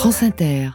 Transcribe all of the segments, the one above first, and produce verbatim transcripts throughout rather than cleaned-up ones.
France Inter.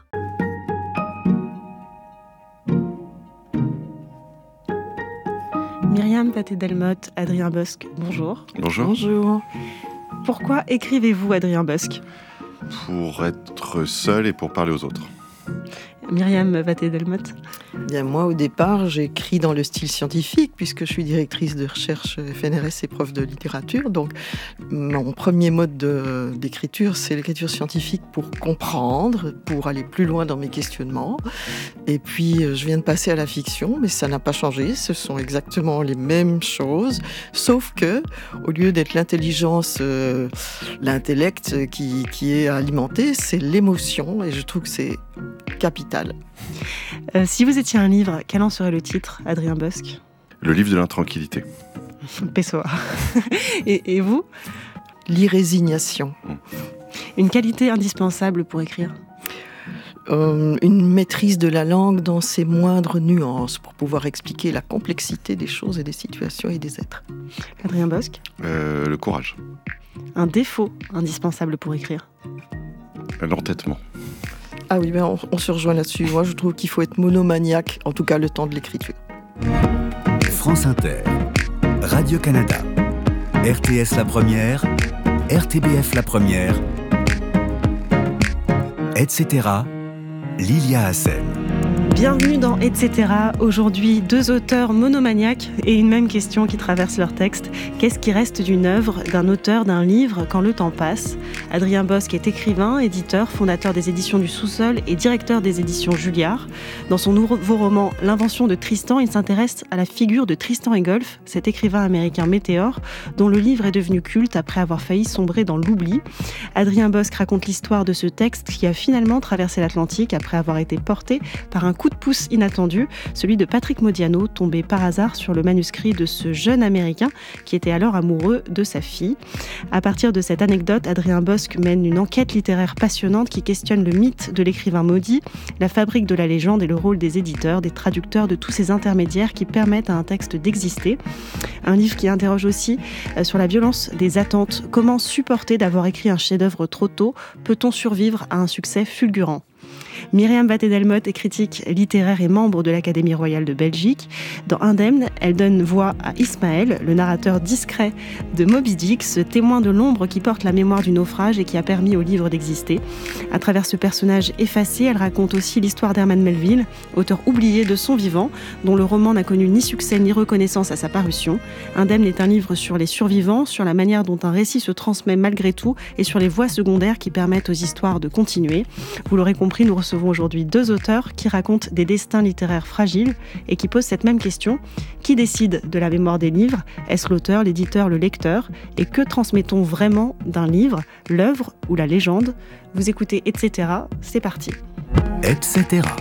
Myriam Vathey-Delmotte, Adrien Bosc, bonjour. Bonjour. Bonjour. Pourquoi écrivez-vous, Adrien Bosc ? Pour être seul et pour parler aux autres. Myriam Vathey-Delmotte. Bien, moi, au départ, j'écris dans le style scientifique, puisque je suis directrice de recherche F N R S et prof de littérature. Donc, mon premier mode de, d'écriture, c'est l'écriture scientifique pour comprendre, pour aller plus loin dans mes questionnements. Et puis, je viens de passer à la fiction, mais ça n'a pas changé. Ce sont exactement les mêmes choses, sauf que, au lieu d'être l'intelligence, euh, l'intellect qui, qui est alimenté, c'est l'émotion, et je trouve que c'est capital. Euh, si vous étiez un livre, quel en serait le titre, Adrien Bosc ? Le livre de l'intranquillité. Pessoa. et, et vous ? L'irrésignation. Mmh. Une qualité indispensable pour écrire ? Euh, une maîtrise de la langue dans ses moindres nuances pour pouvoir expliquer la complexité des choses et des situations et des êtres. Adrien Bosc ? Euh, le courage. Un défaut indispensable pour écrire ? L'entêtement. Ah oui, ben on, on se rejoint là-dessus. Moi, je trouve qu'il faut être monomaniaque, en tout cas le temps de l'écriture. France Inter, Radio-Canada, R T S La Première, R T B F La Première, et cetera. Lilia Hassen. Bienvenue dans et cetera. Aujourd'hui, deux auteurs monomaniaques et une même question qui traverse leur texte. Qu'est-ce qui reste d'une œuvre, d'un auteur, d'un livre quand le temps passe ? Adrien Bosc est écrivain, éditeur, fondateur des éditions du Sous-Sol et directeur des éditions Julliard. Dans son nouveau roman « L'invention de Tristan », il s'intéresse à la figure de Tristan Egolf, cet écrivain américain météore, dont le livre est devenu culte après avoir failli sombrer dans l'oubli. Adrien Bosc raconte l'histoire de ce texte qui a finalement traversé l'Atlantique après avoir été porté par un coup de pouce inattendu, celui de Patrick Modiano, tombé par hasard sur le manuscrit de ce jeune Américain qui était alors amoureux de sa fille. À partir de cette anecdote, Adrien Bosc mène une enquête littéraire passionnante qui questionne le mythe de l'écrivain maudit, la fabrique de la légende et le rôle des éditeurs, des traducteurs, de tous ces intermédiaires qui permettent à un texte d'exister. Un livre qui interroge aussi sur la violence des attentes. Comment supporter d'avoir écrit un chef-d'œuvre trop tôt ? Peut-on survivre à un succès fulgurant ? Myriam Vathey-Delmotte est critique littéraire et membre de l'Académie royale de Belgique. Dans Indemne, elle donne voix à Ismaël, le narrateur discret de Moby Dick, ce témoin de l'ombre qui porte la mémoire du naufrage et qui a permis au livre d'exister. À travers ce personnage effacé, elle raconte aussi l'histoire d'Herman Melville, auteur oublié de son vivant, dont le roman n'a connu ni succès ni reconnaissance à sa parution. Indemne est un livre sur les survivants, sur la manière dont un récit se transmet malgré tout et sur les voies secondaires qui permettent aux histoires de continuer. Vous l'aurez compris, nous recevons aujourd'hui deux auteurs qui racontent des destins littéraires fragiles et qui posent cette même question. Qui décide de la mémoire des livres ? Est-ce l'auteur, l'éditeur, le lecteur ? Et que transmettons vraiment d'un livre, l'œuvre ou la légende ? Vous écoutez et cetera. C'est parti. et cetera.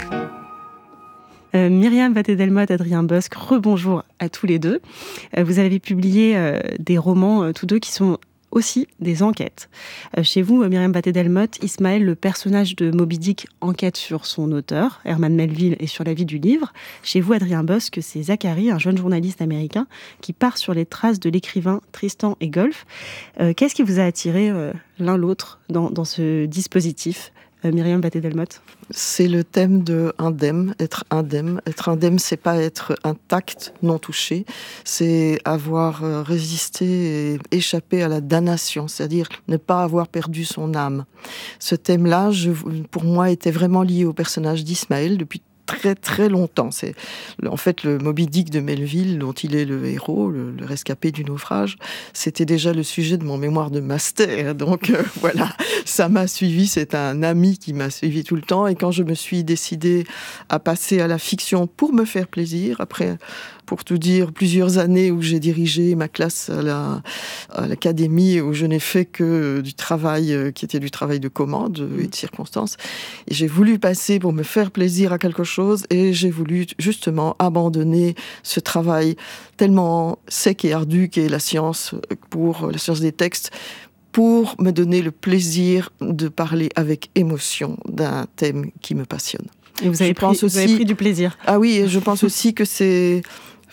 Euh, Myriam Vathey-Delmotte, Adrien Bosc, rebonjour à tous les deux. Euh, vous avez publié euh, des romans, euh, tous deux, qui sont aussi des enquêtes. Euh, chez vous, Myriam Vathey-Delmotte, Ismaël, le personnage de Moby Dick, enquête sur son auteur, Herman Melville, et sur la vie du livre. Chez vous, Adrien Bosc, c'est Zachary, un jeune journaliste américain, qui part sur les traces de l'écrivain Tristan Egolf. Euh, qu'est-ce qui vous a attiré euh, l'un l'autre dans, dans ce dispositif ? Euh, Myriam Vathey-Delmotte. C'est le thème de indemne, être indemne. Être indemne, c'est pas être intact, non touché, c'est avoir résisté et échappé à la damnation, c'est-à-dire ne pas avoir perdu son âme. Ce thème-là, je, pour moi, était vraiment lié au personnage d'Ismaël depuis très très longtemps. C'est en fait le Moby Dick de Melville, dont il est le héros, le, le rescapé du naufrage. C'était déjà le sujet de mon mémoire de master. Donc euh, voilà, ça m'a suivi. C'est un ami qui m'a suivi tout le temps. Et quand je me suis décidée à passer à la fiction pour me faire plaisir, après, pour tout dire, plusieurs années où j'ai dirigé ma classe à, la, à l'académie, où je n'ai fait que du travail euh, qui était du travail de commande et de circonstances. Et j'ai voulu passer pour me faire plaisir à quelque chose. Et j'ai voulu justement abandonner ce travail tellement sec et ardu qu'est la science, pour la science des textes, pour me donner le plaisir de parler avec émotion d'un thème qui me passionne. Et vous avez, pris, pense aussi, vous avez pris du plaisir. Ah oui, et je pense aussi que c'est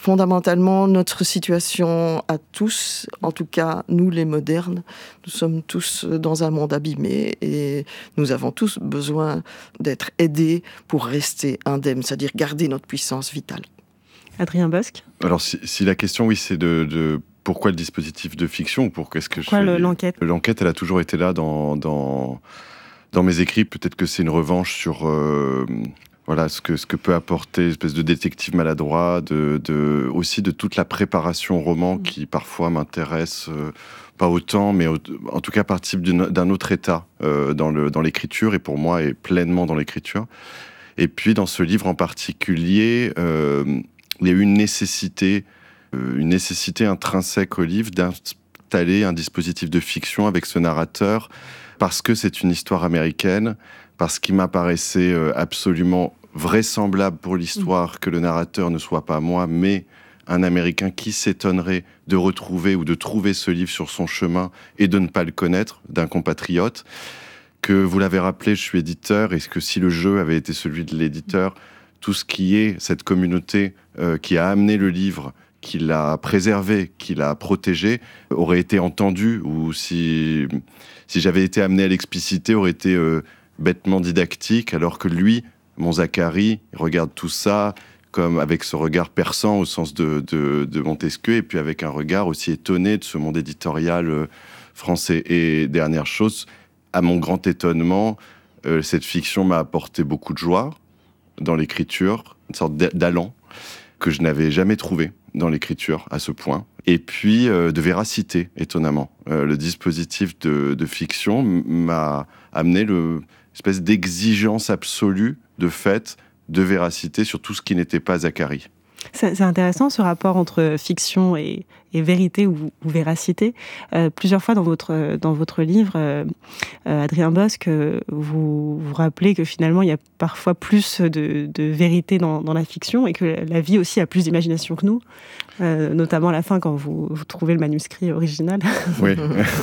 fondamentalement, notre situation à tous, en tout cas nous les modernes, nous sommes tous dans un monde abîmé et nous avons tous besoin d'être aidés pour rester indemnes, c'est-à-dire garder notre puissance vitale. Adrien Bosc ? Alors si, si la question, oui, c'est de, de pourquoi le dispositif de fiction, pour qu'est-ce que pourquoi je fais le, l'enquête ? L'enquête, elle a toujours été là dans, dans, dans mes écrits. Peut-être que c'est une revanche sur... Euh, Voilà, ce que, ce que peut apporter une espèce de détective maladroit, de, de, aussi de toute la préparation au roman qui parfois m'intéresse, euh, pas autant, mais au, en tout cas participe d'un autre état euh, dans, le, dans l'écriture, et pour moi est pleinement dans l'écriture. Et puis dans ce livre en particulier, euh, il y a eu une nécessité, euh, une nécessité intrinsèque au livre d'installer un dispositif de fiction avec ce narrateur, parce que c'est une histoire américaine, parce qu'il m'apparaissait absolument vraisemblable pour l'histoire que le narrateur ne soit pas moi, mais un Américain qui s'étonnerait de retrouver ou de trouver ce livre sur son chemin et de ne pas le connaître, d'un compatriote. Que vous l'avez rappelé, je suis éditeur, et que si le jeu avait été celui de l'éditeur, tout ce qui est cette communauté euh, qui a amené le livre, qui l'a préservé, qui l'a protégé, aurait été entendu, ou si, si j'avais été amené à l'expliciter, aurait été... Euh, bêtement didactique, alors que lui, mon Zacharie, il regarde tout ça comme avec ce regard perçant au sens de, de, de Montesquieu, et puis avec un regard aussi étonné de ce monde éditorial français. Et dernière chose, à mon grand étonnement, euh, cette fiction m'a apporté beaucoup de joie dans l'écriture, une sorte d'allant que je n'avais jamais trouvé dans l'écriture à ce point. Et puis euh, de véracité, étonnamment. Euh, le dispositif de, de fiction m'a amené le espèce d'exigence absolue de fait, de véracité sur tout ce qui n'était pas Zacharie. C'est, c'est intéressant ce rapport entre fiction et, et vérité ou, ou véracité. Euh, plusieurs fois dans votre, dans votre livre, euh, Adrien Bosc, vous vous rappelez que finalement il y a parfois plus de, de vérité dans, dans la fiction et que la vie aussi a plus d'imagination que nous, euh, notamment à la fin quand vous, vous trouvez le manuscrit original. Oui,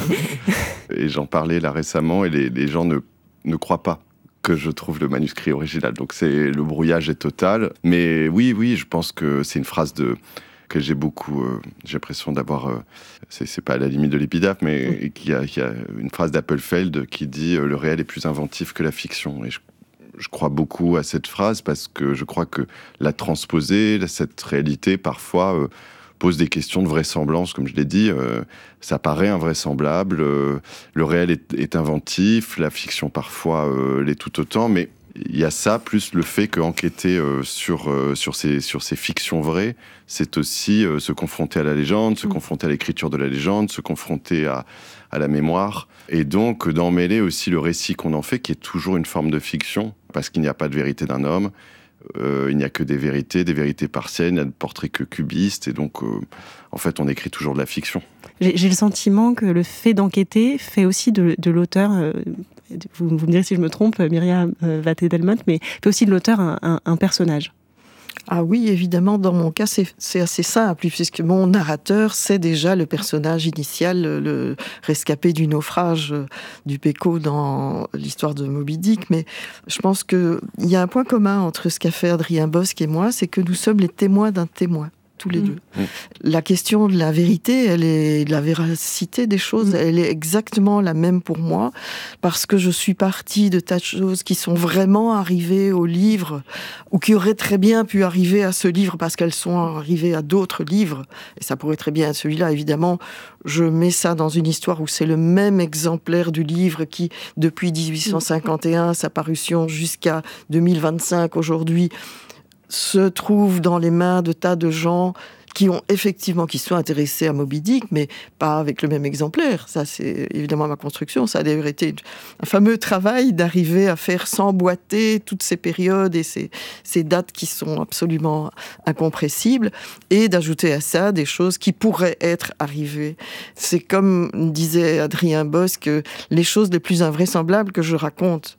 et j'en parlais là récemment et les, les gens ne, ne croient pas que je trouve le manuscrit original. Donc c'est, le brouillage est total. Mais oui, oui, je pense que c'est une phrase de, que j'ai beaucoup... Euh, j'ai l'impression d'avoir... Euh, c'est, c'est pas à la limite de l'épitaphe, mais qu'il y a, qu'il y a une phrase d'Appelfeld qui dit euh, « Le réel est plus inventif que la fiction ». Et je, je crois beaucoup à cette phrase parce que je crois que la transposer, cette réalité, parfois... Euh, pose des questions de vraisemblance, comme je l'ai dit, euh, ça paraît invraisemblable, euh, le réel est, est inventif, la fiction parfois euh, l'est tout autant, mais il y a ça, plus le fait qu'enquêter euh, sur, euh, sur, ces, sur ces fictions vraies, c'est aussi euh, se confronter à la légende, se mmh. confronter à l'écriture de la légende, se confronter à, à la mémoire, et donc d'emmêler aussi le récit qu'on en fait, qui est toujours une forme de fiction, parce qu'il n'y a pas de vérité d'un homme. Euh, il n'y a que des vérités, des vérités partielles, il n'y a de portraits que cubistes, et donc, euh, en fait, on écrit toujours de la fiction. J'ai, j'ai le sentiment que le fait d'enquêter fait aussi de, de l'auteur, euh, vous, vous me direz si je me trompe, Myriam euh, Watté-Delmotte, mais fait aussi de l'auteur un, un, un personnage. Ah oui, évidemment, dans mon cas, c'est, c'est assez simple, puisque mon narrateur, c'est déjà le personnage initial, le rescapé du naufrage du Péco dans l'histoire de Moby Dick. Mais je pense qu'il y a un point commun entre ce qu'a fait Adrien Bosc et moi, c'est que nous sommes les témoins d'un témoin. Tous les mmh. deux. Mmh. La question de la vérité, elle est, de la véracité des choses, mmh. elle est exactement la même pour moi, parce que je suis partie de tas de choses qui sont vraiment arrivées au livre, ou qui auraient très bien pu arriver à ce livre, parce qu'elles sont arrivées à d'autres livres, et ça pourrait très bien être celui-là, évidemment. Je mets ça dans une histoire où c'est le même exemplaire du livre qui, depuis dix-huit cent cinquante et un, sa parution jusqu'à deux mille vingt-cinq, aujourd'hui, se trouve dans les mains de tas de gens qui ont effectivement, qui sont intéressés à Moby Dick, mais pas avec le même exemplaire. Ça, c'est évidemment ma construction. Ça a d'ailleurs été un fameux travail d'arriver à faire s'emboîter toutes ces périodes et ces, ces dates qui sont absolument incompressibles, et d'ajouter à ça des choses qui pourraient être arrivées. C'est comme disait Adrien Bosc, les choses les plus invraisemblables que je raconte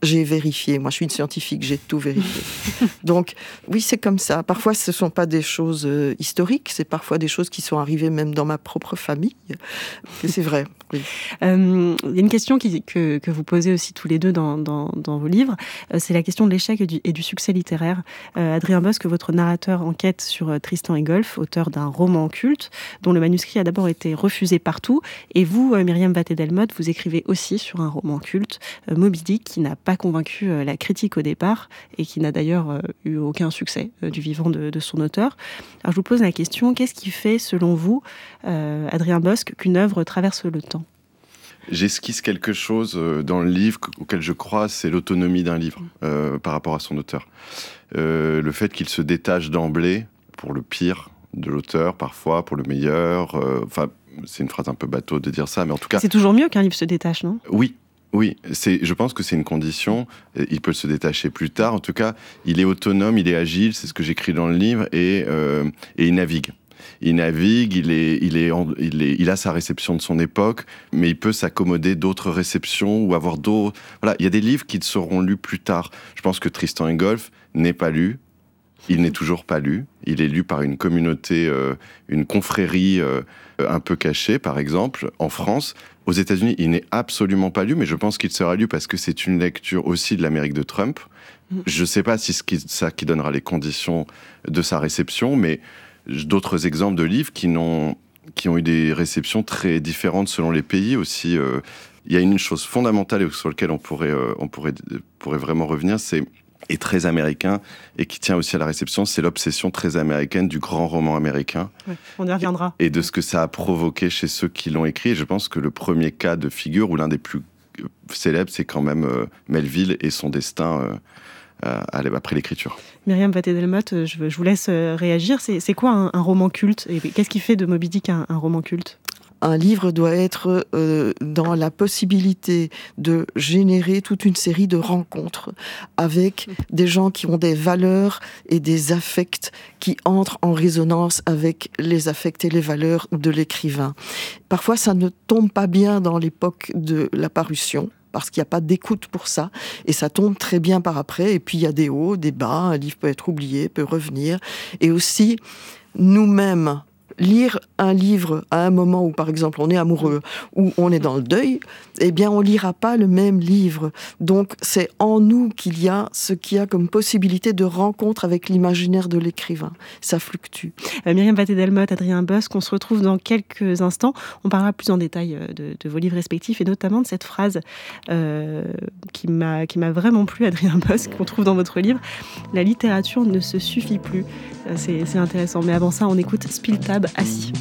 j'ai vérifié. Moi, je suis une scientifique, j'ai tout vérifié. Donc, oui, c'est comme ça. Parfois, ce ne sont pas des choses euh, historiques, c'est parfois des choses qui sont arrivées même dans ma propre famille. Et c'est vrai, oui. Euh, il y a une question qui, que, que vous posez aussi tous les deux dans, dans, dans vos livres, euh, c'est la question de l'échec et du, et du succès littéraire. Euh, Adrien Bosc, votre narrateur, enquête sur euh, Tristan et Golf, auteur d'un roman culte, dont le manuscrit a d'abord été refusé partout. Et vous, euh, Myriam Wattez-Delmotte, vous écrivez aussi sur un roman culte, euh, Moby Dick, qui n'a pas convaincu euh, la critique au départ et qui n'a d'ailleurs euh, eu aucun succès euh, du vivant de, de son auteur. Alors je vous pose la question, qu'est-ce qui fait, selon vous, euh, Adrien Bosc, qu'une œuvre traverse le temps ? J'esquisse quelque chose dans le livre auquel je crois, c'est l'autonomie d'un livre euh, par rapport à son auteur. Euh, le fait qu'il se détache d'emblée, pour le pire de l'auteur, parfois, pour le meilleur. Euh, enfin, c'est une phrase un peu bateau de dire ça, mais en tout cas... C'est toujours mieux qu'un livre se détache, non ? Oui. Oui, c'est, je pense que c'est une condition. Il peut se détacher plus tard. En tout cas, il est autonome, il est agile, c'est ce que j'écris dans le livre, et, euh, et il navigue. Il navigue, il, est, il, est, il, est, il a sa réception de son époque, mais il peut s'accommoder d'autres réceptions ou avoir d'autres... Voilà, il y a des livres qui seront lus plus tard. Je pense que Tristan et Golf n'est pas lu. Il n'est toujours pas lu. Il est lu par une communauté, euh, une confrérie euh, un peu cachée, par exemple, en France. Aux États-Unis, il n'est absolument pas lu, mais je pense qu'il sera lu parce que c'est une lecture aussi de l'Amérique de Trump. Je ne sais pas si c'est ça qui donnera les conditions de sa réception, mais d'autres exemples de livres qui, n'ont, qui ont eu des réceptions très différentes selon les pays aussi. Euh, il y a une chose fondamentale sur laquelle on pourrait, euh, on pourrait, pourrait vraiment revenir, c'est et très américain, et qui tient aussi à la réception, c'est l'obsession très américaine du grand roman américain. Ouais, on y reviendra. Et, et de ce que ça a provoqué chez ceux qui l'ont écrit. Et je pense que le premier cas de figure, ou l'un des plus célèbres, c'est quand même euh, Melville et son destin euh, après l'écriture. Myriam Wattez-Delmotte, je, je vous laisse réagir. C'est, c'est quoi un, un roman culte ? Et qu'est-ce qui fait de Moby Dick un, un roman culte ? Un livre doit être euh, dans la possibilité de générer toute une série de rencontres avec des gens qui ont des valeurs et des affects qui entrent en résonance avec les affects et les valeurs de l'écrivain. Parfois, ça ne tombe pas bien dans l'époque de la parution, parce qu'il n'y a pas d'écoute pour ça, et ça tombe très bien par après, et puis il y a des hauts, des bas, un livre peut être oublié, peut revenir, et aussi, nous-mêmes, lire un livre à un moment où, par exemple, on est amoureux, ou on est dans le deuil, eh bien, on ne lira pas le même livre. Donc, c'est en nous qu'il y a ce qu'il y a comme possibilité de rencontre avec l'imaginaire de l'écrivain. Ça fluctue. Euh, Myriam Wattez-Delmotte, Adrien Bosc, on se retrouve dans quelques instants. On parlera plus en détail de, de vos livres respectifs, et notamment de cette phrase euh, qui, m'a, qui m'a vraiment plu, Adrien Bosc, qu'on trouve dans votre livre. « La littérature ne se suffit plus ». C'est, c'est intéressant. Mais avant ça, on écoute Spiltab, Assis.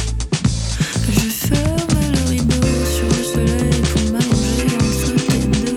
Je ferme le rideau sur le soleil pour m'allonger entre tes deux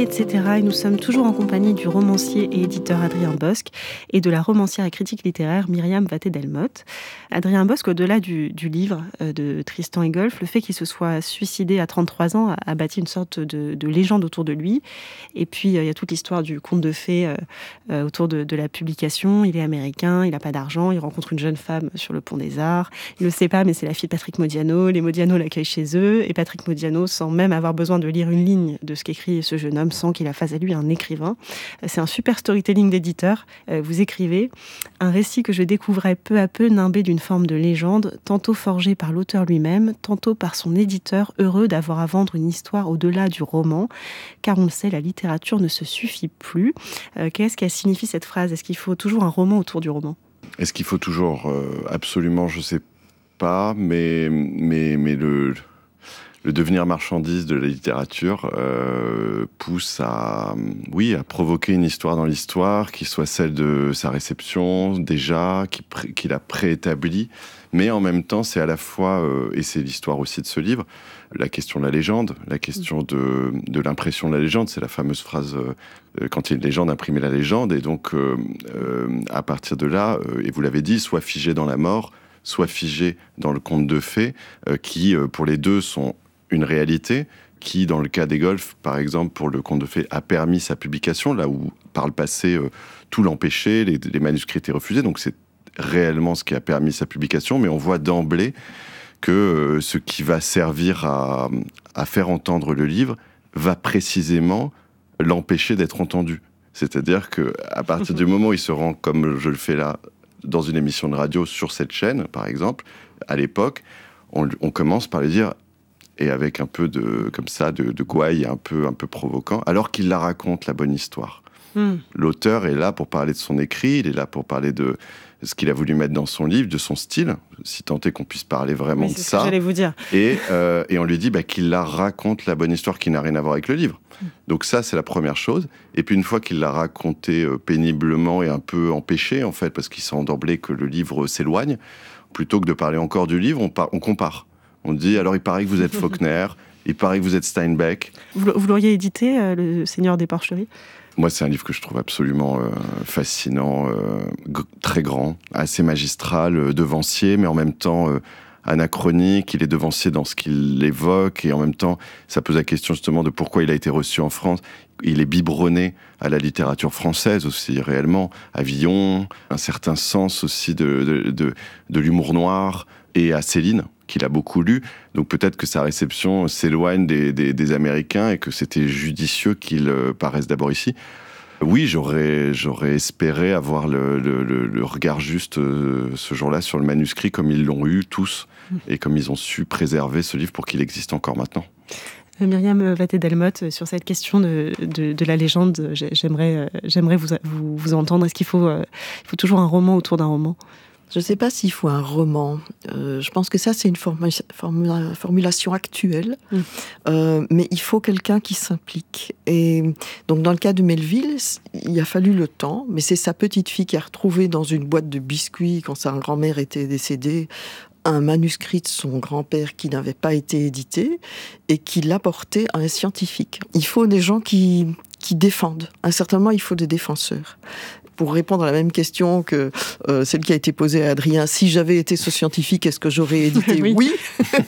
et cetera. Et nous sommes toujours en compagnie du romancier et éditeur Adrien Bosc et de la romancière et critique littéraire Myriam Watté-Delmotte. Adrien Bosc, au-delà du, du livre de Tristan et Golf, le fait qu'il se soit suicidé à trente-trois ans a, a bâti une sorte de, de légende autour de lui. Et puis, il y a toute l'histoire du conte de fées euh, autour de, de la publication. Il est américain, il n'a pas d'argent, il rencontre une jeune femme sur le pont des Arts. Il ne le sait pas, mais c'est la fille de Patrick Modiano. Les Modiano l'accueillent chez eux et Patrick Modiano, sans même avoir besoin de lire une ligne de ce qu'écrit ce jeune homme, sans qu'il a face à lui un écrivain. C'est un super storytelling d'éditeur. Vous écrivez « Un récit que je découvrais peu à peu nimbé d'une forme de légende, tantôt forgé par l'auteur lui-même, tantôt par son éditeur, heureux d'avoir à vendre une histoire au-delà du roman. Car on le sait, la littérature ne se suffit plus. Euh, » Qu'est-ce qu'elle signifie cette phrase ? Est-ce qu'il faut toujours un roman autour du roman ? Est-ce qu'il faut toujours euh, absolument, je ne sais pas, mais, mais, mais le... Le devenir marchandise de la littérature euh, pousse à, oui, à provoquer une histoire dans l'histoire qui soit celle de sa réception déjà, qui pré- qu'il a préétablie. Mais en même temps, c'est à la fois, euh, et c'est l'histoire aussi de ce livre, la question de la légende, la question de, de l'impression de la légende. C'est la fameuse phrase euh, « quand il y a une légende, imprimer la légende ». Et donc, euh, euh, à partir de là, euh, et vous l'avez dit, soit figé dans la mort, soit figé dans le conte de fées, euh, qui, euh, pour les deux, sont une réalité qui, dans le cas des Golf, par exemple, pour le conte de fées, a permis sa publication, là où, par le passé, euh, tout l'empêchait, les, les manuscrits étaient refusés, donc c'est réellement ce qui a permis sa publication, mais on voit d'emblée que euh, ce qui va servir à, à faire entendre le livre va précisément l'empêcher d'être entendu. C'est-à-dire qu'à partir du moment où il se rend, comme je le fais là, dans une émission de radio sur cette chaîne, par exemple, à l'époque, on, on commence par lui dire... et avec un peu de, comme ça, de, de gouaille un peu, un peu provoquant, alors qu'il la raconte, la bonne histoire. Mm. L'auteur est là pour parler de son écrit, il est là pour parler de ce qu'il a voulu mettre dans son livre, de son style, si tant est qu'on puisse parler vraiment oui, de ça. C'est ce que j'allais vous dire. Et, euh, et on lui dit bah, qu'il la raconte, la bonne histoire, qui n'a rien à voir avec le livre. Mm. Donc ça, c'est la première chose. Et puis une fois qu'il l'a raconté euh, péniblement et un peu empêché, en fait, parce qu'il sent d'emblée que le livre s'éloigne, plutôt que de parler encore du livre, on, par- on compare. On dit, alors il paraît que vous êtes Faulkner, il paraît que vous êtes Steinbeck. Vous, vous l'auriez édité, euh, Le Seigneur des Porcheries ? Moi, c'est un livre que je trouve absolument euh, fascinant, euh, g- très grand, assez magistral, euh, devancier, mais en même temps euh, anachronique. Il est devancier dans ce qu'il évoque, et en même temps, ça pose la question justement de pourquoi il a été reçu en France. Il est biberonné à la littérature française aussi, réellement, à Villon, un certain sens aussi de, de, de, de l'humour noir, et à Céline, qu'il a beaucoup lu, donc peut-être que sa réception s'éloigne des, des, des Américains et que c'était judicieux qu'il euh, paraisse d'abord ici. Oui, j'aurais, j'aurais espéré avoir le, le, le, le regard juste euh, ce jour-là sur le manuscrit, comme ils l'ont eu tous, et comme ils ont su préserver ce livre pour qu'il existe encore maintenant. Myriam Watté-Delmotte, sur cette question de, de, de la légende, j'aimerais, j'aimerais vous, vous, vous entendre. Est-ce qu'il faut, euh, il faut toujours un roman autour d'un roman ? Je ne sais pas s'il faut un roman. Euh, je pense que ça, c'est une formu- formu- formulation actuelle. Mmh. Euh, mais il faut quelqu'un qui s'implique. Et donc, dans le cas de Melville, il a fallu le temps. Mais c'est sa petite fille qui a retrouvé dans une boîte de biscuits, quand sa grand-mère était décédée, un manuscrit de son grand-père qui n'avait pas été édité et qui l'a porté à un scientifique. Il faut des gens qui, qui défendent. À un certain moment, il faut des défenseurs. Pour répondre à la même question que euh, celle qui a été posée à Adrien, si j'avais été ce scientifique, est-ce que j'aurais édité ? Oui. oui.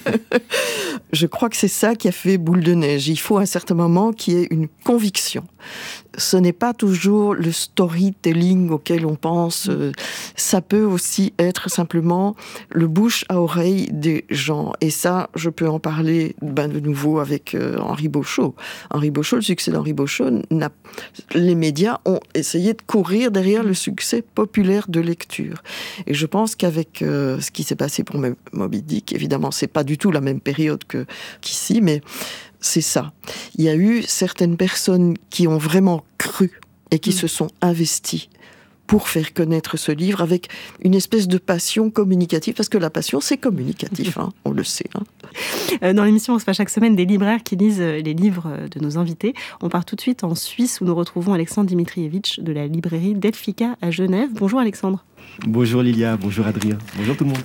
Je crois que c'est ça qui a fait boule de neige. Il faut à un certain moment qu'il y ait une conviction. Ce n'est pas toujours le storytelling auquel on pense. Ça peut aussi être simplement le bouche à oreille des gens. Et ça, je peux en parler ben, de nouveau avec euh, Henri Beauchot. Henri Beauchot, le succès d'Henri Beauchot, n'a... les médias ont essayé de courir derrière le succès populaire de lecture. Et je pense qu'avec euh, ce qui s'est passé pour Moby Dick, évidemment, c'est pas du tout la même période que, qu'ici, mais c'est ça. Il y a eu certaines personnes qui ont vraiment cru et qui mmh. se sont investies pour faire connaître ce livre avec une espèce de passion communicative, parce que la passion, c'est communicatif, hein, on le sait. Hein. Dans l'émission, on se fait chaque semaine des libraires qui lisent les livres de nos invités. On part tout de suite en Suisse, où nous retrouvons Alexandre Dimitrievitch de la librairie Delphica à Genève. Bonjour Alexandre. Bonjour Lilia, bonjour Adrien, bonjour tout le monde.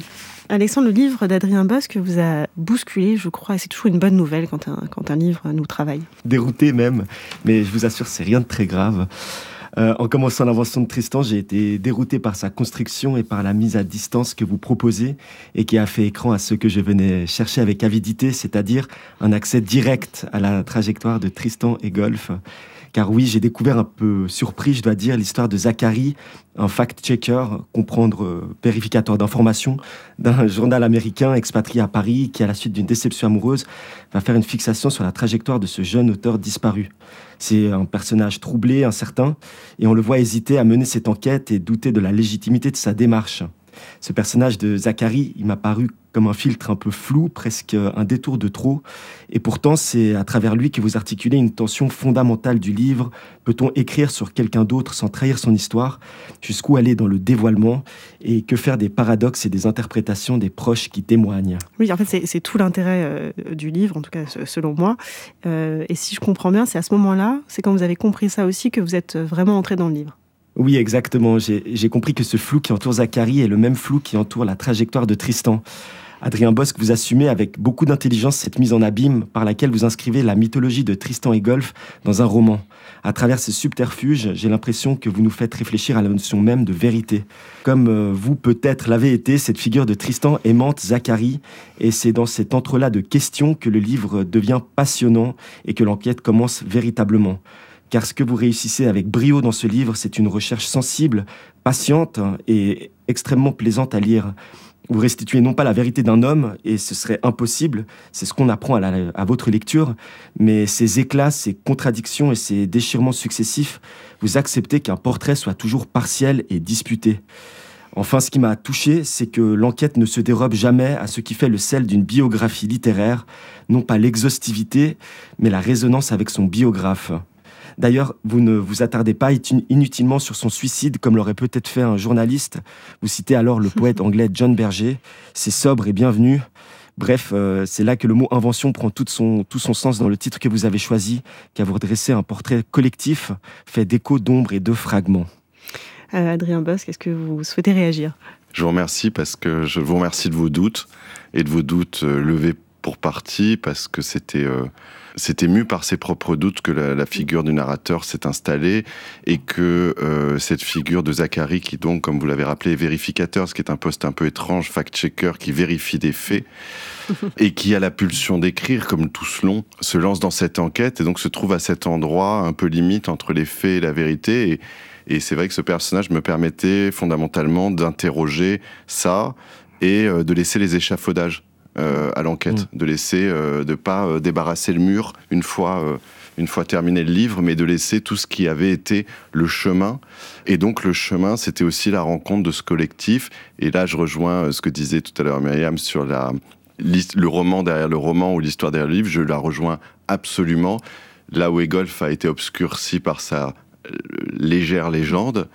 Alexandre, le livre d'Adrien Bosc vous a bousculé, je crois, et c'est toujours une bonne nouvelle quand un, quand un livre nous travaille. Dérouté même, mais je vous assure, c'est rien de très grave. Euh, en commençant l'invention de Tristan, j'ai été dérouté par sa construction et par la mise à distance que vous proposez et qui a fait écran à ce que je venais chercher avec avidité, c'est-à-dire un accès direct à la trajectoire de Tristan et Golf. Car oui, j'ai découvert un peu surpris, je dois dire, l'histoire de Zachary, un fact-checker, comprendre euh, vérificateur d'informations d'un journal américain expatrié à Paris qui, à la suite d'une déception amoureuse, va faire une fixation sur la trajectoire de ce jeune auteur disparu. C'est un personnage troublé, incertain, et on le voit hésiter à mener cette enquête et douter de la légitimité de sa démarche. Ce personnage de Zachary, il m'a paru comme un filtre un peu flou, presque un détour de trop. Et pourtant, c'est à travers lui que vous articulez une tension fondamentale du livre. Peut-on écrire sur quelqu'un d'autre sans trahir son histoire ? Jusqu'où aller dans le dévoilement ? Et que faire des paradoxes et des interprétations des proches qui témoignent ? Oui, en fait, c'est, c'est tout l'intérêt euh, du livre, en tout cas selon moi. Euh, et si je comprends bien, c'est à ce moment-là, c'est quand vous avez compris ça aussi, que vous êtes vraiment entré dans le livre. Oui, exactement. J'ai, j'ai compris que ce flou qui entoure Zachary est le même flou qui entoure la trajectoire de Tristan. Adrien Bosc, vous assumez avec beaucoup d'intelligence cette mise en abîme par laquelle vous inscrivez la mythologie de Tristan et Golf dans un roman. À travers ces subterfuges, j'ai l'impression que vous nous faites réfléchir à la notion même de vérité. Comme euh, vous peut-être l'avez été, cette figure de Tristan aimante Zachary, et c'est dans cet entrelac de questions que le livre devient passionnant et que l'enquête commence véritablement. Car ce que vous réussissez avec brio dans ce livre, c'est une recherche sensible, patiente et extrêmement plaisante à lire. Vous restituez non pas la vérité d'un homme, et ce serait impossible, c'est ce qu'on apprend à, la, à votre lecture, mais ces éclats, ces contradictions et ces déchirements successifs, vous acceptez qu'un portrait soit toujours partiel et disputé. Enfin, ce qui m'a touché, c'est que l'enquête ne se dérobe jamais à ce qui fait le sel d'une biographie littéraire, non pas l'exhaustivité, mais la résonance avec son biographe. D'ailleurs, vous ne vous attardez pas inutilement sur son suicide, comme l'aurait peut-être fait un journaliste. Vous citez alors le poète anglais John Berger. C'est sobre et bienvenu. Bref, euh, c'est là que le mot « invention » prend tout son, tout son sens dans le titre que vous avez choisi, car vous redressez un portrait collectif fait d'échos, d'ombres et de fragments. Euh, Adrien Bosc, est-ce que vous souhaitez réagir ? Je vous remercie parce que je vous remercie de vos doutes et de vos doutes euh, levés pour partie, parce que c'était... Euh, C'était mu par ses propres doutes que la, la figure du narrateur s'est installée et que euh, cette figure de Zachary, qui donc, comme vous l'avez rappelé, est vérificateur, ce qui est un poste un peu étrange, fact-checker, qui vérifie des faits et qui a la pulsion d'écrire, comme Tousselon, se lance dans cette enquête et donc se trouve à cet endroit un peu limite entre les faits et la vérité. Et, et c'est vrai que ce personnage me permettait fondamentalement d'interroger ça et euh, de laisser les échafaudages. Euh, à l'enquête, mmh. de laisser, euh, de pas euh, débarrasser le mur une fois, euh, une fois terminé le livre, mais de laisser tout ce qui avait été le chemin. Et donc le chemin, c'était aussi la rencontre de ce collectif. Et là, je rejoins euh, ce que disait tout à l'heure Myriam sur la, le roman derrière le roman ou l'histoire derrière le livre. Je la rejoins absolument. Là où Golf a été obscurci par sa euh, légère légende,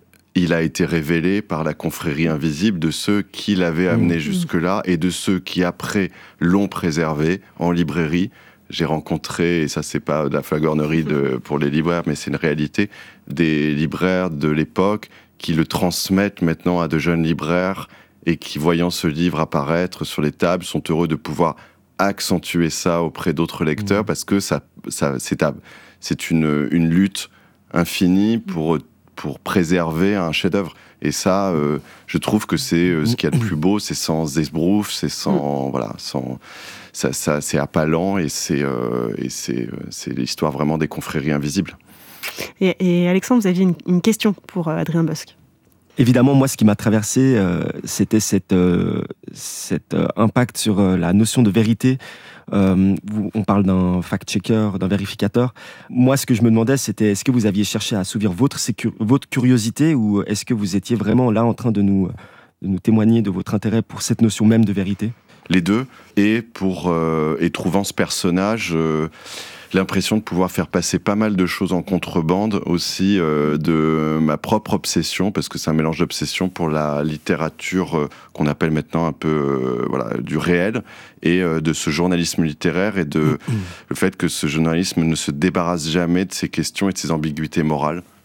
il a été révélé par la confrérie invisible de ceux qui l'avaient amené mmh. jusque-là et de ceux qui, après, l'ont préservé en librairie. J'ai rencontré, et ça, c'est pas de la flagornerie de, pour les libraires, mais c'est une réalité, des libraires de l'époque qui le transmettent maintenant à de jeunes libraires et qui, voyant ce livre apparaître sur les tables, sont heureux de pouvoir accentuer ça auprès d'autres lecteurs mmh. parce que ça, ça, c'est, c'est une, une lutte infinie pour pour préserver un chef-d'œuvre. Et ça, euh, je trouve que c'est euh, ce qu'il y a de plus beau, c'est sans esbrouf, c'est sans... Mm. Voilà, sans... Ça, ça, c'est appalant et c'est, euh, et c'est, euh, c'est l'histoire vraiment des confréries invisibles. Et, et Alexandre, vous aviez une, une question pour euh, Adrien Bosc. Évidemment, moi, ce qui m'a traversé, euh, c'était cet euh, cet euh, impact sur euh, la notion de vérité. Euh, on parle d'un fact-checker, d'un vérificateur. Moi, ce que je me demandais, c'était est-ce que vous aviez cherché à assouvir votre, sécu- votre curiosité ou est-ce que vous étiez vraiment là en train de nous, de nous témoigner de votre intérêt pour cette notion même de vérité ? Les deux. Et, pour, euh, et trouvant ce personnage... Euh, l'impression de pouvoir faire passer pas mal de choses en contrebande aussi euh, de ma propre obsession, parce que c'est un mélange d'obsession pour la littérature euh, qu'on appelle maintenant un peu euh, voilà, du réel, et euh, de ce journalisme littéraire, et de mmh. le fait que ce journalisme ne se débarrasse jamais de ses questions et de ses ambiguïtés morales.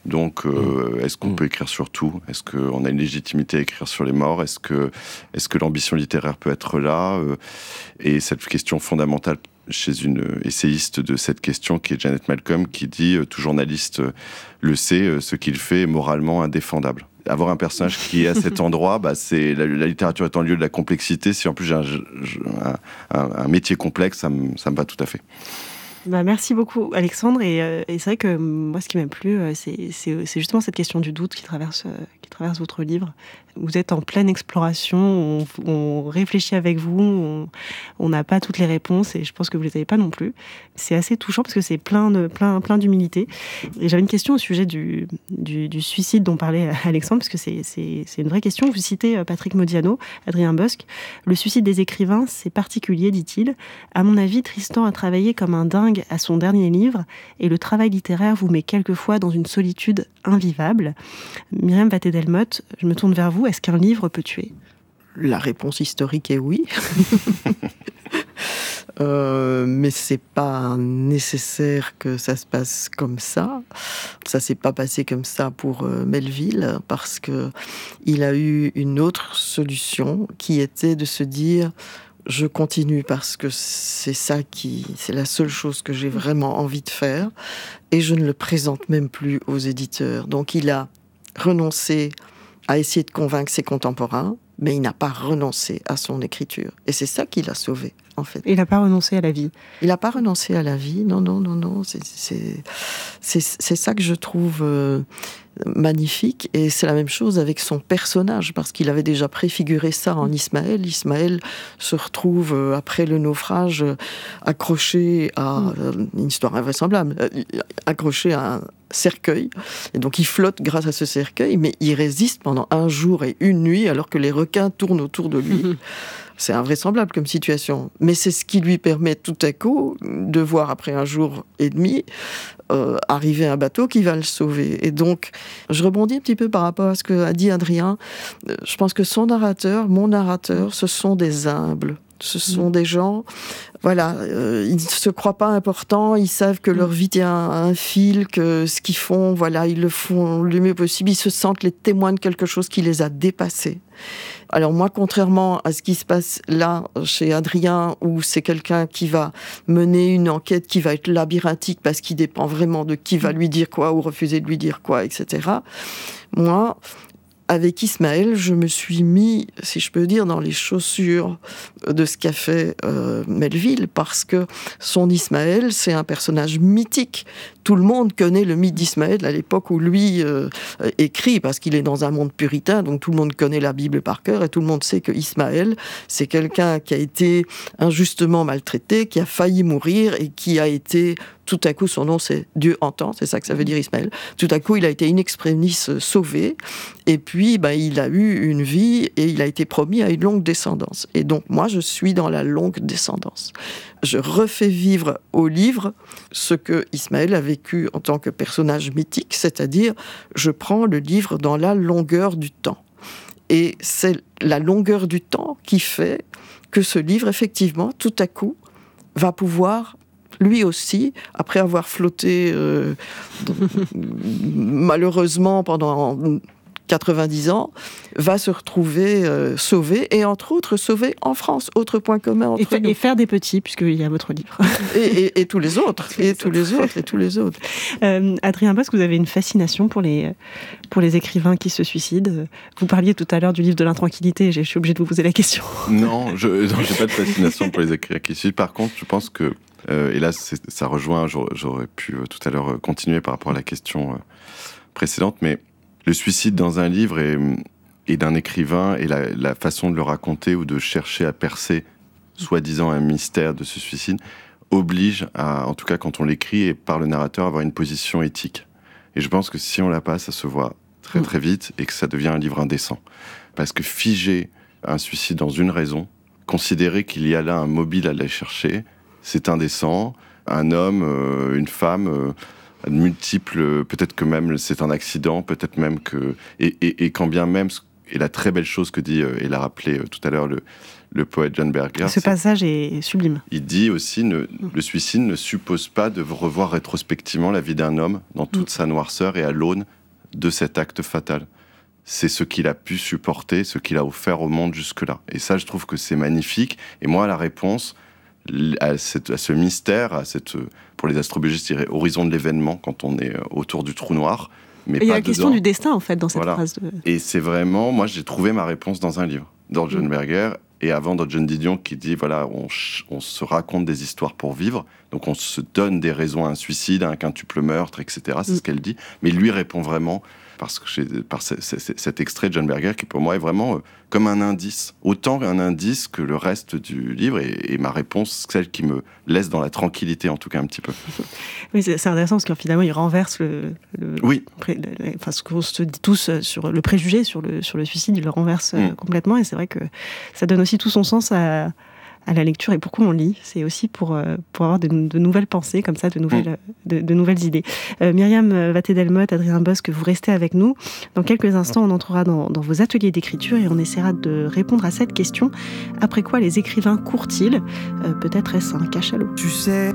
Donc, euh, est-ce qu'on peut écrire sur tout ? Est-ce qu'on a une légitimité à écrire sur les morts ? Est-ce que, est-ce que l'ambition littéraire peut être là ? Et cette question fondamentale chez une essayiste de cette question, qui est Janet Malcolm, qui dit « Tout journaliste le sait, ce qu'il fait est moralement indéfendable ». Avoir un personnage qui est à cet endroit, bah c'est la, la littérature étant le lieu de la complexité. Si en plus j'ai un, un, un métier complexe, ça me, ça me va tout à fait. Bah, merci beaucoup Alexandre, et, euh, et c'est vrai que moi ce qui m'a plu euh, c'est, c'est, c'est justement cette question du doute qui traverse, euh, qui traverse votre livre. Vous êtes en pleine exploration, on, on réfléchit avec vous, on n'a pas toutes les réponses et je pense que vous les avez pas non plus. C'est assez touchant parce que c'est plein, de, plein, plein d'humilité. Et j'avais une question au sujet du, du, du suicide dont parlait Alexandre, parce que c'est, c'est, c'est une vraie question. Vous citez Patrick Modiano, Adrien Bosc. Le suicide des écrivains, c'est particulier, dit-il. À mon avis, Tristan a travaillé comme un dingue à son dernier livre et le travail littéraire vous met quelquefois dans une solitude invivable. Myriam Watté-Delmotte, je me tourne vers vous. Est-ce qu'un livre peut tuer ? La réponse historique est oui. euh, mais c'est pas nécessaire que ça se passe comme ça. Ça s'est pas passé comme ça pour euh, Melville, parce que il a eu une autre solution qui était de se dire: je continue parce que c'est ça qui, c'est la seule chose que j'ai vraiment envie de faire, et je ne le présente même plus aux éditeurs. Donc il a renoncé à essayer de convaincre ses contemporains, mais il n'a pas renoncé à son écriture. Et c'est ça qui l'a sauvé, en fait. Il n'a pas renoncé à la vie. Il n'a pas renoncé à la vie, non, non, non, non. C'est, c'est, c'est, c'est ça que je trouve euh, magnifique. Et c'est la même chose avec son personnage, parce qu'il avait déjà préfiguré ça en Ismaël. Ismaël se retrouve, euh, après le naufrage, euh, accroché à euh, une histoire invraisemblable, euh, accroché à un cercueil, et donc il flotte grâce à ce cercueil, mais il résiste pendant un jour et une nuit alors que les requins tournent autour de lui. C'est invraisemblable comme situation, mais c'est ce qui lui permet tout à coup de voir, après un jour et demi, euh, arriver un bateau qui va le sauver. Et donc, je rebondis un petit peu par rapport à ce qu'a dit Adrien. Je pense que son narrateur, mon narrateur, ce sont des humbles. Ce sont des gens, voilà, euh, ils ne se croient pas importants, ils savent que leur vie tient à un fil, que ce qu'ils font, voilà, ils le font le mieux possible, ils se sentent les témoins de quelque chose qui les a dépassés. Alors moi, contrairement à ce qui se passe là, chez Adrien, où c'est quelqu'un qui va mener une enquête qui va être labyrinthique parce qu'il dépend vraiment de qui va lui dire quoi ou refuser de lui dire quoi, et cetera. Moi, avec Ismaël, je me suis mis, si je peux dire, dans les chaussures de ce qu'a fait euh, Melville, parce que son Ismaël, c'est un personnage mythique. Tout le monde connaît le mythe d'Ismaël à l'époque où lui euh, écrit, parce qu'il est dans un monde puritain, donc tout le monde connaît la Bible par cœur, et tout le monde sait que Ismaël, c'est quelqu'un qui a été injustement maltraité, qui a failli mourir, et qui a été... Tout à coup, son nom, c'est Dieu entend, c'est ça que ça veut dire Ismaël. Tout à coup, il a été in extremis sauvé, et puis bah, il a eu une vie, et il a été promis à une longue descendance. Et donc, moi, je suis dans la longue descendance. Je refais vivre au livre ce que Ismaël a vécu en tant que personnage mythique, c'est-à-dire, je prends le livre dans la longueur du temps. Et c'est la longueur du temps qui fait que ce livre, effectivement, tout à coup, va pouvoir... lui aussi, après avoir flotté euh, malheureusement pendant quatre-vingt-dix ans, va se retrouver euh, sauvé, et entre autres sauvé en France. Autre point commun entre et, fa- nous. Et faire des petits, puisqu'il y a votre livre. et, et, et tous les autres, et tous les autres, et tous les autres. Euh, Adrien Bosc, vous avez une fascination pour les, pour les écrivains qui se suicident. Vous parliez tout à l'heure du livre de l'intranquillité, je suis obligée de vous poser la question. Non, je n'ai pas de fascination pour les écrivains qui se suicident. Par contre, je pense que, euh, et là c'est, ça rejoint, j'aurais, j'aurais pu euh, tout à l'heure euh, continuer par rapport à la question euh, précédente, mais le suicide dans un livre et, et d'un écrivain, et la, la façon de le raconter ou de chercher à percer, soi-disant, un mystère de ce suicide, oblige à, en tout cas quand on l'écrit et par le narrateur, à avoir une position éthique. Et je pense que si on l'a pas, ça se voit très très vite et que ça devient un livre indécent. Parce que figer un suicide dans une raison, considérer qu'il y a là un mobile à aller chercher, c'est indécent. Un homme, euh, une femme... Euh, multiples, peut-être que même c'est un accident, peut-être même que... Et, et, et quand bien même et la très belle chose que dit, euh, et l'a rappelé euh, tout à l'heure le, le poète John Berger. Ce passage est sublime. Il dit aussi, ne, le suicide ne suppose pas de revoir rétrospectivement la vie d'un homme dans toute sa noirceur et à l'aune de cet acte fatal. C'est ce qu'il a pu supporter, ce qu'il a offert au monde jusque-là. Et ça, je trouve que c'est magnifique. Et moi, la réponse à, cette, à ce mystère, à cette, pour les astrobiologistes, je dirais, horizon de l'événement, quand on est autour du trou noir, mais il y a pas la dedans. question du destin, en fait, dans cette voilà. phrase. De... Et c'est vraiment, moi, j'ai trouvé ma réponse dans un livre, dans John mmh. Berger, et avant dans John Didion, qui dit, voilà, on, on se raconte des histoires pour vivre, donc on se donne des raisons à un suicide, à un quintuple meurtre, et cetera. C'est mmh. ce qu'elle dit. Mais lui répond vraiment, parce que j'ai, par c- c- c- cet extrait de John Berger, qui pour moi est vraiment euh, comme un indice, autant un indice que le reste du livre, et, et ma réponse, celle qui me laisse dans la tranquillité, en tout cas un petit peu. Oui, c'est, c'est intéressant, parce que finalement, il renverse le... le oui. Pré, le, enfin, ce qu'on se dit tous sur le préjugé, sur le, sur le suicide, il le renverse mm. euh, complètement, et c'est vrai que ça donne aussi tout son sens à... à la lecture. Et pourquoi on lit ? C'est aussi pour, euh, pour avoir de, de nouvelles pensées, comme ça, de nouvelles, mmh. de, de nouvelles idées. Euh, Myriam Watté-Delmotte, Adrien Bosc, vous restez avec nous. Dans quelques instants, on entrera dans, dans vos ateliers d'écriture et on essaiera de répondre à cette question. Après quoi les écrivains courent-ils ? euh, Peut-être est-ce un cachalot ? Tu sais...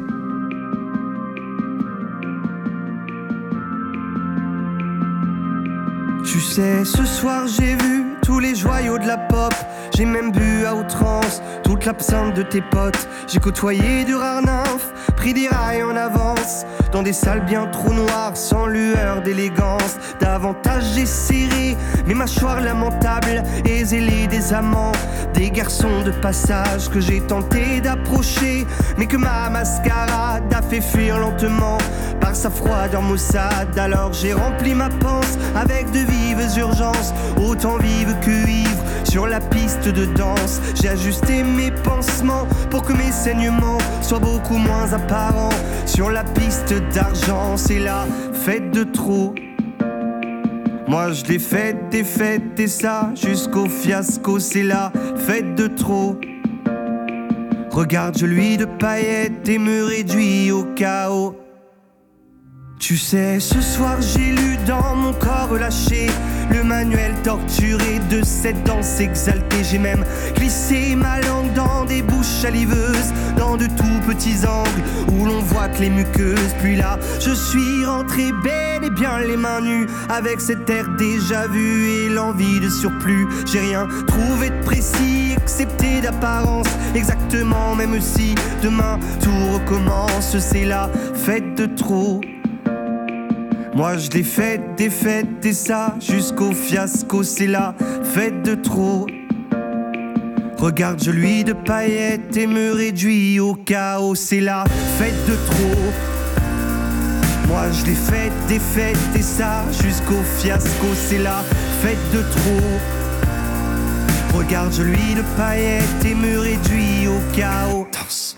Tu sais, ce soir j'ai vu tous les joyaux de la pop. J'ai même bu à outrance toute l'absinthe de tes potes. J'ai côtoyé du rare nymphe, pris des rails en avance, dans des salles bien trop noires, sans lueur d'élégance. Davantage j'ai serré mes mâchoires lamentables et zélé des amants, des garçons de passage que j'ai tenté d'approcher, mais que ma mascarade a fait fuir lentement par sa froideur maussade. Alors j'ai rempli ma panse avec de vives urgences, autant vives que ivres, sur la piste de danse. J'ai ajusté mes pansements pour que mes saignements soient beaucoup moins apparents. Sur la piste d'argent, c'est la fête de trop. Moi je l'ai faite et faite et ça jusqu'au fiasco, c'est la fête de trop. Regarde, je lui de paillettes et me réduis au chaos. Tu sais, ce soir j'ai lu dans mon corps relâché le manuel torturé de cette danse exaltée. J'ai même glissé ma langue dans des bouches saliveuses, dans de tout petits angles où l'on voit que les muqueuses. Puis là, je suis rentré bel et bien les mains nues, avec cet air déjà vu et l'envie de surplus. J'ai rien trouvé de précis, excepté d'apparence, exactement, même si demain tout recommence. C'est la fête de trop. Moi je l'ai faite, des fêtes et ça jusqu'au fiasco, c'est la fête de trop. Regarde, je lui de paillettes et me réduis au chaos, c'est la fête de trop. Moi je l'ai faite, des fêtes et ça jusqu'au fiasco, c'est la fête de trop. Regarde, je lui de paillettes et me réduis au chaos. Danse.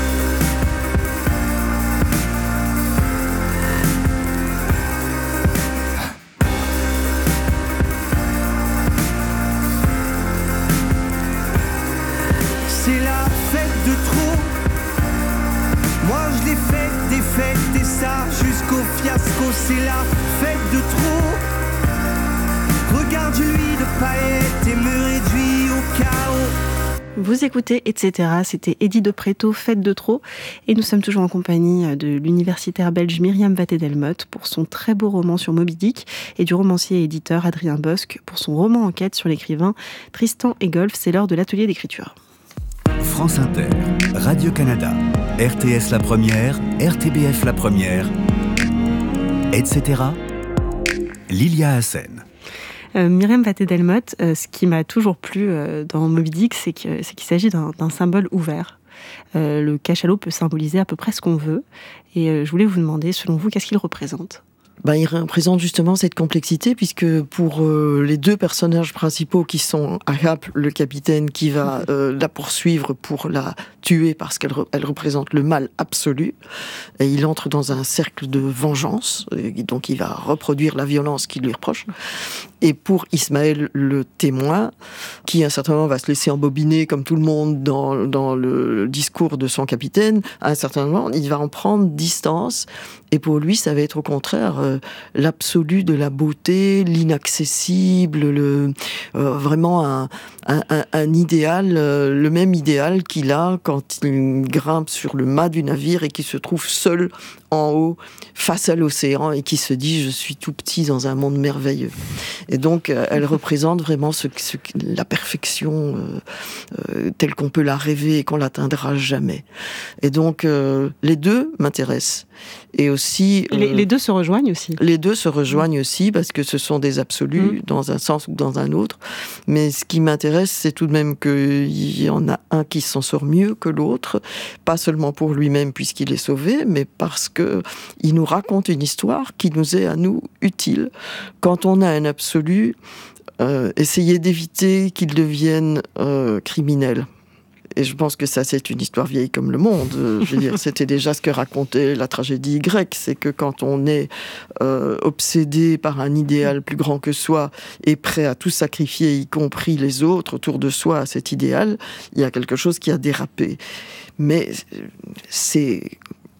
C'est la fête de trop. Moi je l'ai faite, des fêtes et ça jusqu'au fiasco, c'est la fête de trop. Regarde, je lui de paillettes et me réduis au chaos. Vous écoutez, et cetera. C'était Eddie de Pretto, Fête de trop. Et nous sommes toujours en compagnie de l'universitaire belge Myriam Watté-Delmotte pour son très beau roman sur Moby Dick et du romancier et éditeur Adrien Bosc pour son roman enquête sur l'écrivain Tristan Egolf. C'est l'heure de l'atelier d'écriture. France Inter, Radio-Canada, R T S La Première, R T B F La Première, et cetera. Lilia Hassen. Euh, Myriam Watté-Delmotte, euh, ce qui m'a toujours plu euh, dans Moby Dick, c'est, que, c'est qu'il s'agit d'un, d'un symbole ouvert. Euh, le cachalot peut symboliser à peu près ce qu'on veut. Et euh, je voulais vous demander, selon vous, qu'est-ce qu'il représente ? Ben, il représente justement cette complexité, puisque pour euh, les deux personnages principaux qui sont Ahab, le capitaine, qui va euh, la poursuivre pour la tuer parce qu'elle re- elle représente le mal absolu, et il entre dans un cercle de vengeance, et donc il va reproduire la violence qu'il lui reproche. Et pour Ismaël le témoin, qui à un certain moment va se laisser embobiner comme tout le monde dans, dans le discours de son capitaine, à un certain moment, il va en prendre distance. Et pour lui, ça va être au contraire euh, l'absolu de la beauté, l'inaccessible, le, euh, vraiment un, un, un, un idéal, euh, le même idéal qu'il a quand il grimpe sur le mât du navire et qu'il se trouve seul en haut, face à l'océan, et qui se dit « je suis tout petit dans un monde merveilleux ». Et donc, euh, elle représente vraiment ce, ce, la perfection euh, euh, telle qu'on peut la rêver et qu'on l'atteindra jamais. Et donc, euh, les deux m'intéressent. Et aussi... Euh, les, les deux se rejoignent aussi. Les deux se rejoignent aussi, parce que ce sont des absolus, mmh. dans un sens ou dans un autre. Mais ce qui m'intéresse, c'est tout de même qu'il y en a un qui s'en sort mieux que l'autre, pas seulement pour lui-même, puisqu'il est sauvé, mais parce que il nous raconte une histoire qui nous est à nous utile. Quand on a un absolu, euh, essayez d'éviter qu'il devienne euh, criminel. Et je pense que ça, c'est une histoire vieille comme le monde. Je veux dire, c'était déjà ce que racontait la tragédie grecque. C'est que quand on est euh, obsédé par un idéal plus grand que soi et prêt à tout sacrifier, y compris les autres autour de soi, à cet idéal, il y a quelque chose qui a dérapé. Mais c'est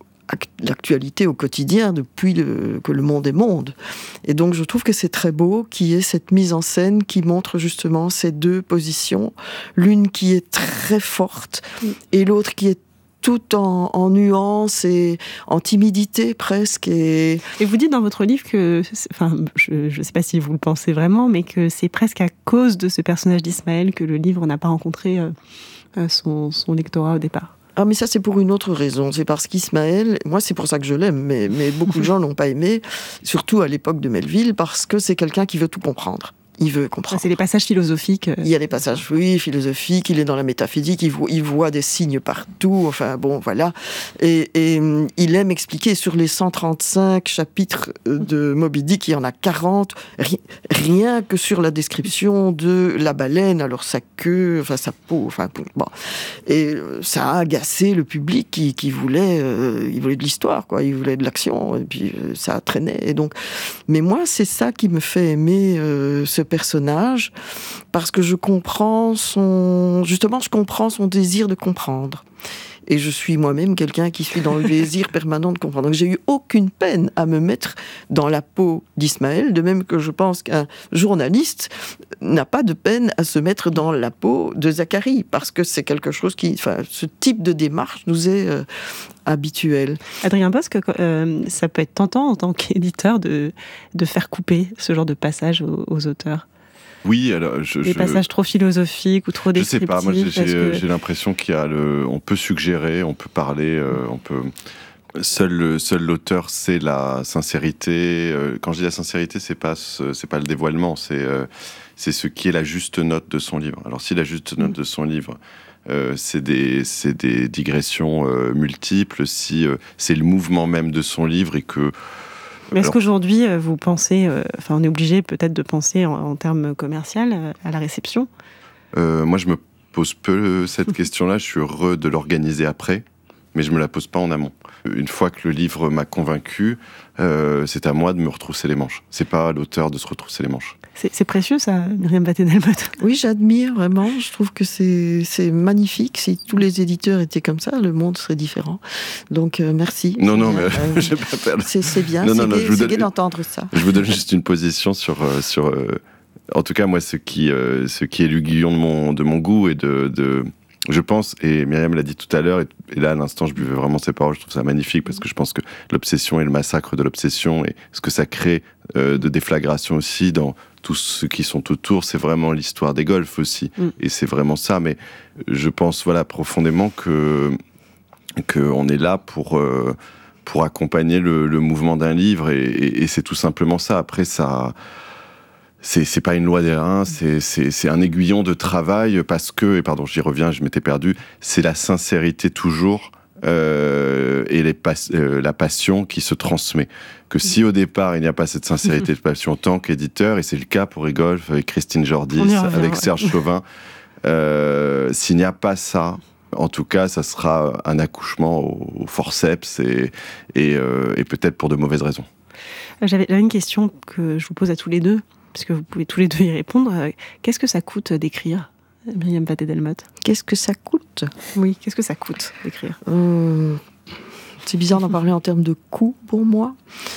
l'actualité au quotidien depuis le, que le monde est monde. Et donc je trouve que c'est très beau qu'il y ait cette mise en scène qui montre justement ces deux positions, l'une qui est très forte et l'autre qui est tout en, en nuances et en timidité presque. Et... et vous dites dans votre livre que, enfin, je ne sais pas si vous le pensez vraiment, mais que c'est presque à cause de ce personnage d'Ismaël que le livre n'a pas rencontré euh, son, son lectorat au départ. Ah, mais ça, c'est pour une autre raison. C'est parce qu'Ismaël, moi, c'est pour ça que je l'aime, mais, mais beaucoup de gens l'ont pas aimé, surtout à l'époque de Melville, parce que c'est quelqu'un qui veut tout comprendre. Il veut comprendre. C'est les passages philosophiques. Il y a des passages, oui, philosophiques. Il est dans la métaphysique. Il voit, il voit des signes partout. Enfin, bon, voilà. Et, et il aime expliquer sur les cent trente-cinq chapitres de Moby Dick, il y en a quarante, ri, rien que sur la description de la baleine, alors sa queue, enfin sa peau, enfin bon. Et ça a agacé le public qui, qui voulait, euh, il voulait de l'histoire, quoi. Il voulait de l'action. Et puis euh, ça traînait. Et donc, mais moi, c'est ça qui me fait aimer euh, ce personnage, parce que je comprends son... Justement, je comprends son désir de comprendre. Et je suis moi-même quelqu'un qui suis dans le désir permanent de comprendre. Donc j'ai eu aucune peine à me mettre dans la peau d'Ismaël, de même que je pense qu'un journaliste n'a pas de peine à se mettre dans la peau de Zacharie, parce que c'est quelque chose qui... Enfin, ce type de démarche nous est euh, habituel. Adrien Bosc, euh, ça peut être tentant en tant qu'éditeur de, de faire couper ce genre de passage aux, aux auteurs. Oui, alors je, des je, passages trop philosophiques ou trop descriptifs. Je sais pas, moi j'ai, que... j'ai l'impression qu'il y a le, on peut suggérer, on peut parler, euh, on peut. Seul, seul l'auteur sait la sincérité. Quand je dis la sincérité, c'est pas, c'est pas le dévoilement, c'est, euh, c'est ce qui est la juste note de son livre. Alors si la juste note de son livre, euh, c'est des, c'est des digressions euh, multiples, si euh, c'est le mouvement même de son livre et que Mais est-ce Alors, qu'aujourd'hui, vous pensez, euh, enfin, on est obligé peut-être de penser en, en termes commerciaux euh, à la réception euh, Moi, je me pose peu cette question-là. Je suis heureux de l'organiser après, mais je me la pose pas en amont. Une fois que le livre m'a convaincu, euh, c'est à moi de me retrousser les manches. C'est pas à l'auteur de se retrousser les manches. C'est, c'est précieux, ça, Myriam Batté-Delmotte. Oui, j'admire vraiment. Je trouve que c'est, c'est magnifique. Si tous les éditeurs étaient comme ça, le monde serait différent. Donc, euh, merci. Non, non, bien. mais euh, j'ai pas peur. C'est, c'est bien. Non, c'est non, non, gai, je vous c'est donne... gai d'entendre ça. Je vous donne juste une position sur, euh, sur euh, en tout cas, moi, ce qui, euh, ce qui est l'aiguillon de mon, de mon goût et de, de, je pense, et Myriam l'a dit tout à l'heure, et, et là, à l'instant, je buvais vraiment ses paroles, je trouve ça magnifique, parce que je pense que l'obsession et le massacre de l'obsession, et ce que ça crée euh, de déflagration aussi dans tous ceux qui sont autour, c'est vraiment l'histoire des golfs aussi. Mm. Et c'est vraiment ça, mais je pense, voilà, profondément que qu'on est là pour... Euh, pour accompagner le, le mouvement d'un livre, et, et, et c'est tout simplement ça. Après, ça... C'est, c'est pas une loi des reins, c'est, c'est, c'est un aiguillon de travail, parce que, et pardon, j'y reviens, je m'étais perdu, c'est la sincérité toujours, euh, et les pas, euh, la passion qui se transmet. Que si au départ, il n'y a pas cette sincérité de passion en tant qu'éditeur, et c'est le cas pour Rigolf, avec Christine Jordis, revient, avec ouais. Serge Chauvin, euh, s'il n'y a pas ça, en tout cas, ça sera un accouchement au, au forceps, et, et, euh, et peut-être pour de mauvaises raisons. J'avais, j'avais une question que je vous pose à tous les deux. puisque vous pouvez tous les deux y répondre, euh, qu'est-ce que ça coûte d'écrire, Myriam Wattez-Delmotte ? Qu'est-ce que ça coûte ? Oui, qu'est-ce que ça coûte d'écrire ? euh, C'est bizarre d'en parler en termes de coût pour moi.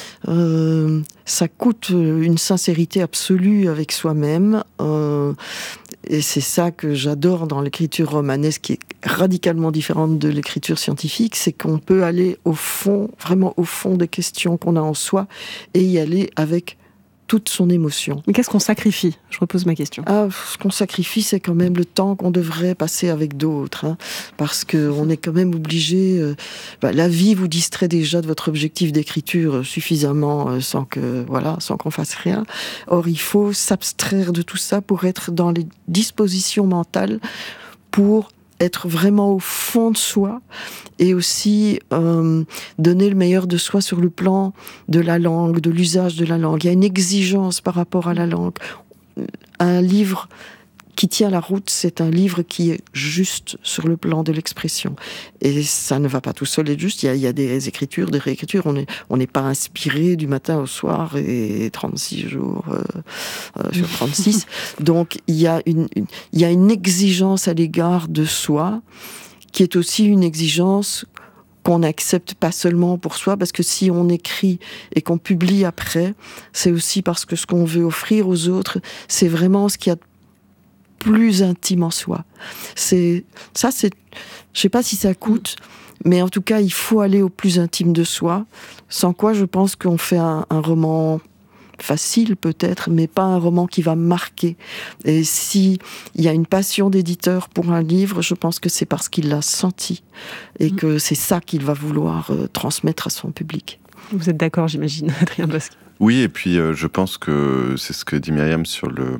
Euh, ça coûte une sincérité absolue avec soi-même. Euh, et c'est ça que j'adore dans l'écriture romanesque, qui est radicalement différente de l'écriture scientifique, c'est qu'on peut aller au fond, vraiment au fond des questions qu'on a en soi, et y aller avec toute son émotion. Mais qu'est-ce qu'on sacrifie ? Je repose ma question. Ah, ce qu'on sacrifie, c'est quand même le temps qu'on devrait passer avec d'autres, hein, parce qu'on est quand même obligé... Euh, bah, la vie vous distrait déjà de votre objectif d'écriture suffisamment euh, sans que, voilà, sans qu'on fasse rien. Or, il faut s'abstraire de tout ça pour être dans les dispositions mentales pour être vraiment au fond de soi et aussi euh, donner le meilleur de soi sur le plan de la langue, de l'usage de la langue. Il y a une exigence par rapport à la langue. Un livre qui tient la route, c'est un livre qui est juste sur le plan de l'expression. Et ça ne va pas tout seul être juste. Il y a, il y a des écritures, des réécritures. On n'est on n'est pas inspiré du matin au soir et trente-six jours euh, euh, sur trente-six. Donc, il y a une, une, il y a une exigence à l'égard de soi qui est aussi une exigence qu'on n'accepte pas seulement pour soi, parce que si on écrit et qu'on publie après, c'est aussi parce que ce qu'on veut offrir aux autres, c'est vraiment ce qu'il y a de plus intime en soi. C'est, ça, c'est, je sais pas si ça coûte, mais en tout cas, il faut aller au plus intime de soi, sans quoi je pense qu'on fait un, un roman facile peut-être, mais pas un roman qui va marquer. Et si il y a une passion d'éditeur pour un livre, je pense que c'est parce qu'il l'a senti et mmh. que c'est ça qu'il va vouloir euh, transmettre à son public. Vous êtes d'accord, j'imagine, Adrien Bosc ? Oui, et puis euh, je pense que c'est ce que dit Myriam sur le...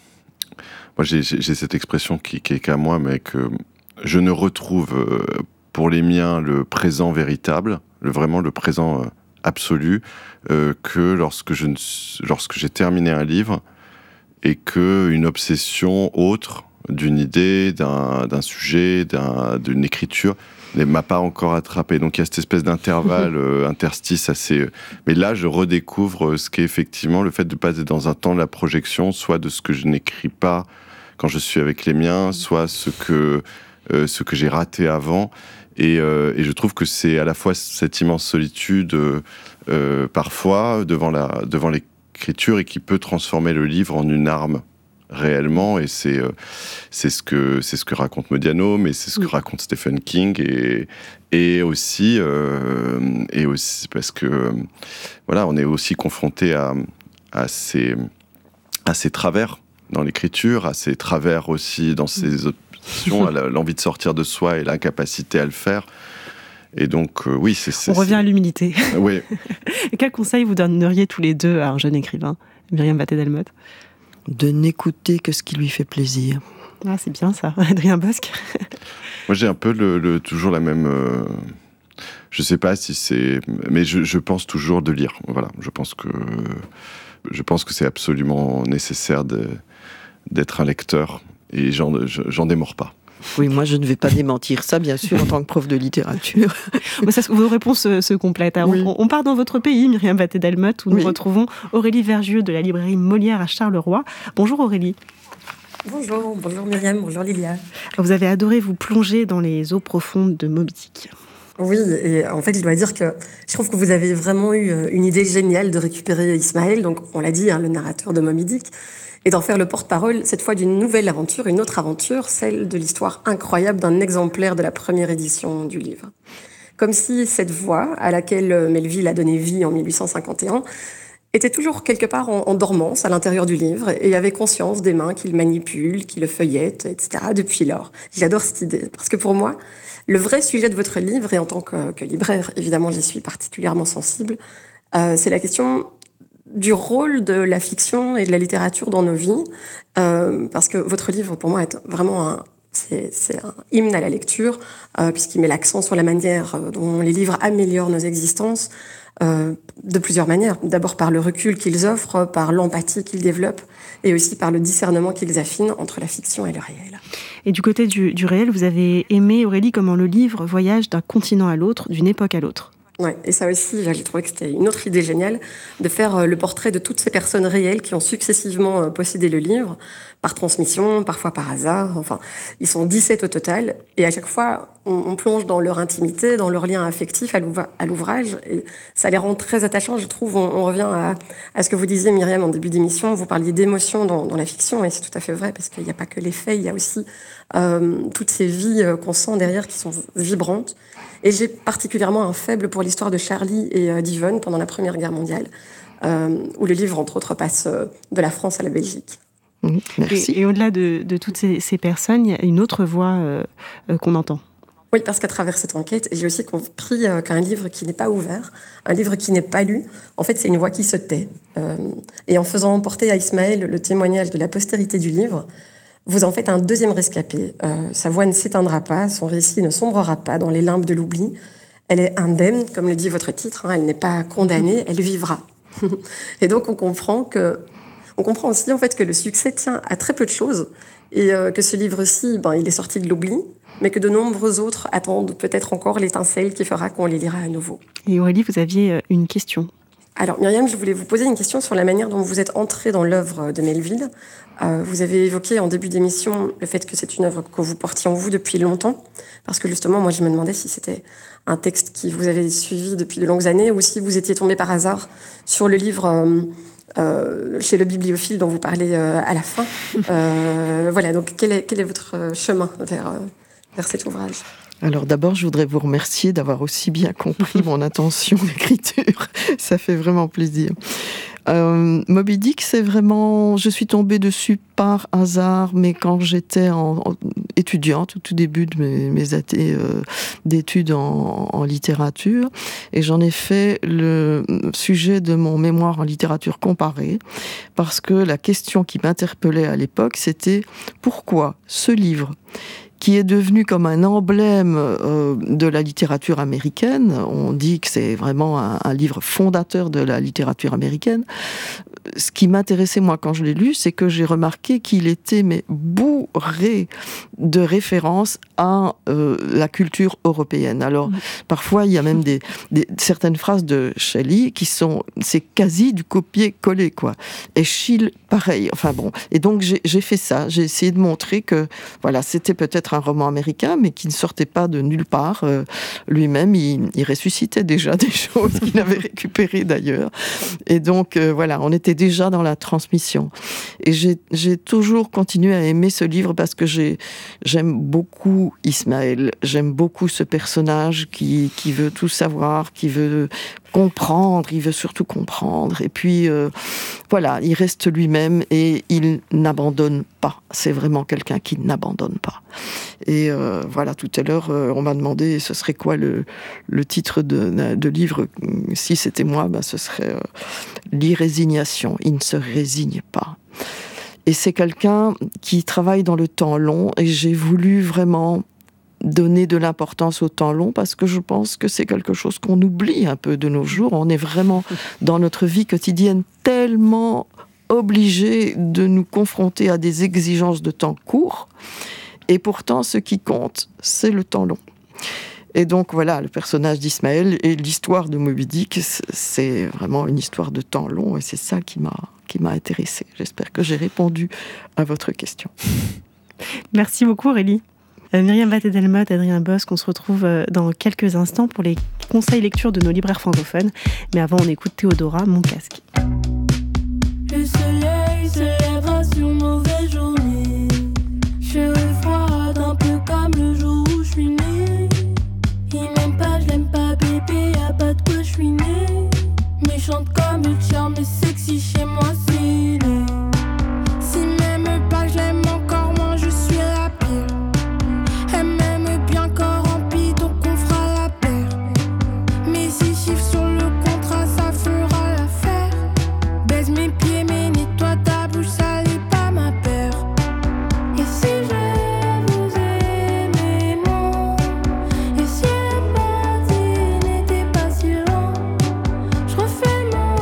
Moi, j'ai, j'ai cette expression qui, qui est qu'à moi, mais que je ne retrouve euh, pour les miens le présent véritable, le, vraiment le présent euh, absolu, euh, que lorsque, je ne, lorsque j'ai terminé un livre et qu'une obsession autre d'une idée, d'un, d'un sujet, d'un, d'une écriture ne m'a pas encore attrapé. Donc il y a cette espèce d'intervalle, euh, interstice assez... Euh, mais là, je redécouvre ce qu'est effectivement le fait de ne pas être dans un temps de la projection, soit de ce que je n'écris pas quand je suis avec les miens, soit ce que, euh, ce que j'ai raté avant. Et, euh, et je trouve que c'est à la fois cette immense solitude, euh, parfois, devant, la, devant l'écriture, et qui peut transformer le livre en une arme réellement, et c'est euh, c'est ce que c'est ce que raconte Modiano, mais c'est ce que oui. raconte Stephen King, et et aussi euh, et aussi parce que euh, voilà, on est aussi confronté à à ces à ces travers dans l'écriture, à ces travers aussi dans ces options, à la, l'envie de sortir de soi et l'incapacité à le faire. Et donc, euh, oui, c'est, c'est... On revient c'est... à l'humilité. Oui. Et quel conseil vous donneriez tous les deux à un jeune écrivain, Myriam Wattez-Delmotte ? De n'écouter que ce qui lui fait plaisir. Ah, c'est bien ça. Adrien Bosc ? Moi, j'ai un peu le, le, toujours la même... Euh... Je sais pas si c'est... Mais je, je pense toujours de lire. Voilà, je pense que... Je pense que c'est absolument nécessaire de, d'être un lecteur. Et j'en, j'en démords pas. Oui, moi je ne vais pas démentir ça, bien sûr, en tant que prof de littérature. Mais ça, vos réponses se, se complètent. Alors, oui. on, on part dans votre pays, Myriam Wattez-Delmotte, où oui. nous retrouvons Aurélie Vergieux de la librairie Molière à Charleroi. Bonjour Aurélie. Bonjour, bonjour Myriam, bonjour Lilia. Alors, vous avez adoré vous plonger dans les eaux profondes de Moby Dick. Oui, et en fait, je dois dire que je trouve que vous avez vraiment eu une idée géniale de récupérer Ismaël, donc on l'a dit, hein, le narrateur de Moby Dick, et d'en faire le porte-parole, cette fois d'une nouvelle aventure, une autre aventure, celle de l'histoire incroyable d'un exemplaire de la première édition du livre. Comme si cette voix, à laquelle Melville a donné vie en mille huit cent cinquante et un, était toujours quelque part en, en dormance à l'intérieur du livre et avait conscience des mains qu'il manipule, qui le feuillette, et cetera depuis lors. J'adore cette idée, parce que pour moi, le vrai sujet de votre livre, et en tant que, que libraire, évidemment, j'y suis particulièrement sensible, euh, c'est la question du rôle de la fiction et de la littérature dans nos vies, euh, parce que votre livre, pour moi, est vraiment un, c'est, c'est un hymne à la lecture, euh, puisqu'il met l'accent sur la manière dont les livres améliorent nos existences, euh, de plusieurs manières. D'abord par le recul qu'ils offrent, par l'empathie qu'ils développent, et aussi par le discernement qu'ils affinent entre la fiction et le réel. Et du côté du, du réel, vous avez aimé, Aurélie, comment le livre voyage d'un continent à l'autre, d'une époque à l'autre. Ouais, et ça aussi, j'ai trouvé que c'était une autre idée géniale, de faire le portrait de toutes ces personnes réelles qui ont successivement possédé le livre, par transmission, parfois par hasard. Enfin, ils sont dix-sept au total. Et à chaque fois, on, on plonge dans leur intimité, dans leur lien affectif à l'ouvrage. Et ça les rend très attachants, je trouve. On, on revient à, à ce que vous disiez, Myriam, en début d'émission. Vous parliez d'émotion dans, dans la fiction, et c'est tout à fait vrai, parce qu'il n'y a pas que les faits, il y a aussi euh, toutes ces vies qu'on sent derrière qui sont vibrantes. Et j'ai particulièrement un faible pour l'histoire de Charlie et euh, d'Yvonne pendant la Première Guerre mondiale, euh, où le livre, entre autres, passe euh, de la France à la Belgique. Mmh, merci. Et, et au-delà de, de toutes ces, ces personnes, il y a une autre voix euh, euh, qu'on entend. Oui, parce qu'à travers cette enquête, j'ai aussi compris euh, qu'un livre qui n'est pas ouvert, un livre qui n'est pas lu, en fait, c'est une voix qui se tait. Euh, et en faisant emporter à Ismaël le témoignage de la postérité du livre, vous en faites un deuxième rescapé. Euh, sa voix ne s'éteindra pas, son récit ne sombrera pas dans les limbes de l'oubli. Elle est indemne, comme le dit votre titre, hein, elle n'est pas condamnée, elle vivra. Et donc on comprend que, on comprend aussi en fait que le succès tient à très peu de choses et euh, que ce livre-ci, ben, il est sorti de l'oubli, mais que de nombreux autres attendent peut-être encore l'étincelle qui fera qu'on les lira à nouveau. Et Aurélie, vous aviez une question. Alors Myriam, je voulais vous poser une question sur la manière dont vous êtes entrée dans l'œuvre de Melville. Euh, vous avez évoqué en début d'émission le fait que c'est une œuvre que vous portiez en vous depuis longtemps, parce que justement, moi, je me demandais si c'était un texte qui vous avait suivi depuis de longues années ou si vous étiez tombé par hasard sur le livre euh, euh, chez le bibliophile dont vous parlez euh, à la fin. Euh, voilà, donc quel est, quel est votre chemin vers, euh, vers cet ouvrage ? Alors d'abord, je voudrais vous remercier d'avoir aussi bien compris mon intention d'écriture. Ça fait vraiment plaisir. Euh, Moby Dick, c'est vraiment... Je suis tombée dessus par hasard, mais quand j'étais en, en, étudiante, au tout début de mes, mes années euh, d'études en, en littérature, et j'en ai fait le sujet de mon mémoire en littérature comparée, parce que la question qui m'interpellait à l'époque, c'était pourquoi ce livre qui est devenu comme un emblème euh, de la littérature américaine. On dit que c'est vraiment un, un livre fondateur de la littérature américaine. Ce qui m'intéressait, moi, quand je l'ai lu, c'est que j'ai remarqué qu'il était mais bourré de références à euh, la culture européenne. Alors, mmh. parfois, il y a même des, des, certaines phrases de Shelley qui sont... C'est quasi du copier-coller, quoi. Et Schill, pareil. Enfin bon. Et donc, j'ai, j'ai fait ça. J'ai essayé de montrer que, voilà, c'était peut-être un roman américain, mais qui ne sortait pas de nulle part. Euh, lui-même, il, il ressuscitait déjà des choses qu'il avait récupérées d'ailleurs. Et donc, euh, voilà, on était déjà dans la transmission. Et j'ai, j'ai toujours continué à aimer ce livre parce que j'ai, j'aime beaucoup Ismaël. J'aime beaucoup ce personnage qui, qui veut tout savoir, qui veut comprendre, il veut surtout comprendre. Et puis, euh, voilà, il reste lui-même et il n'abandonne pas. C'est vraiment quelqu'un qui n'abandonne pas. Et euh, voilà, tout à l'heure, euh, on m'a demandé ce serait quoi le, le titre de, de livre. Si c'était moi, ben, ce serait euh, l'irrésignation. Il ne se résigne pas. Et c'est quelqu'un qui travaille dans le temps long et j'ai voulu vraiment donner de l'importance au temps long parce que je pense que c'est quelque chose qu'on oublie un peu de nos jours. On est vraiment dans notre vie quotidienne tellement obligé de nous confronter à des exigences de temps court et pourtant ce qui compte c'est le temps long. Et donc voilà, le personnage d'Ismaël et l'histoire de Moby Dick, c'est vraiment une histoire de temps long et c'est ça qui m'a, qui m'a intéressée. J'espère que j'ai répondu à votre question. Merci beaucoup Aurélie. Euh, Myriam Batté-Delmotte, Adrien Bosc, on se retrouve euh, dans quelques instants pour les conseils lecture de nos libraires francophones. Mais avant, on écoute Théodora, Mon casque. Le soleil se lèvera sur mauvaise journée. Je froide un peu comme le jour où je suis née. Il m'aime pas, je l'aime pas, bébé, y'a pas de quoi je suis née. Méchante comme le charme, mais sexy chez moi, c'est né. S'il m'aime pas, je l'aime encore moins, je suis la pire. Elle m'aime bien corrompie, donc on fera la paire. Mais six chiffres sur le contrat, ça fera l'affaire. Baise mes pieds, mais nettoie ta bouche, ça n'est pas ma paire. Et si je vous aimais moins, et si la partie n'était pas si loin, je refais mon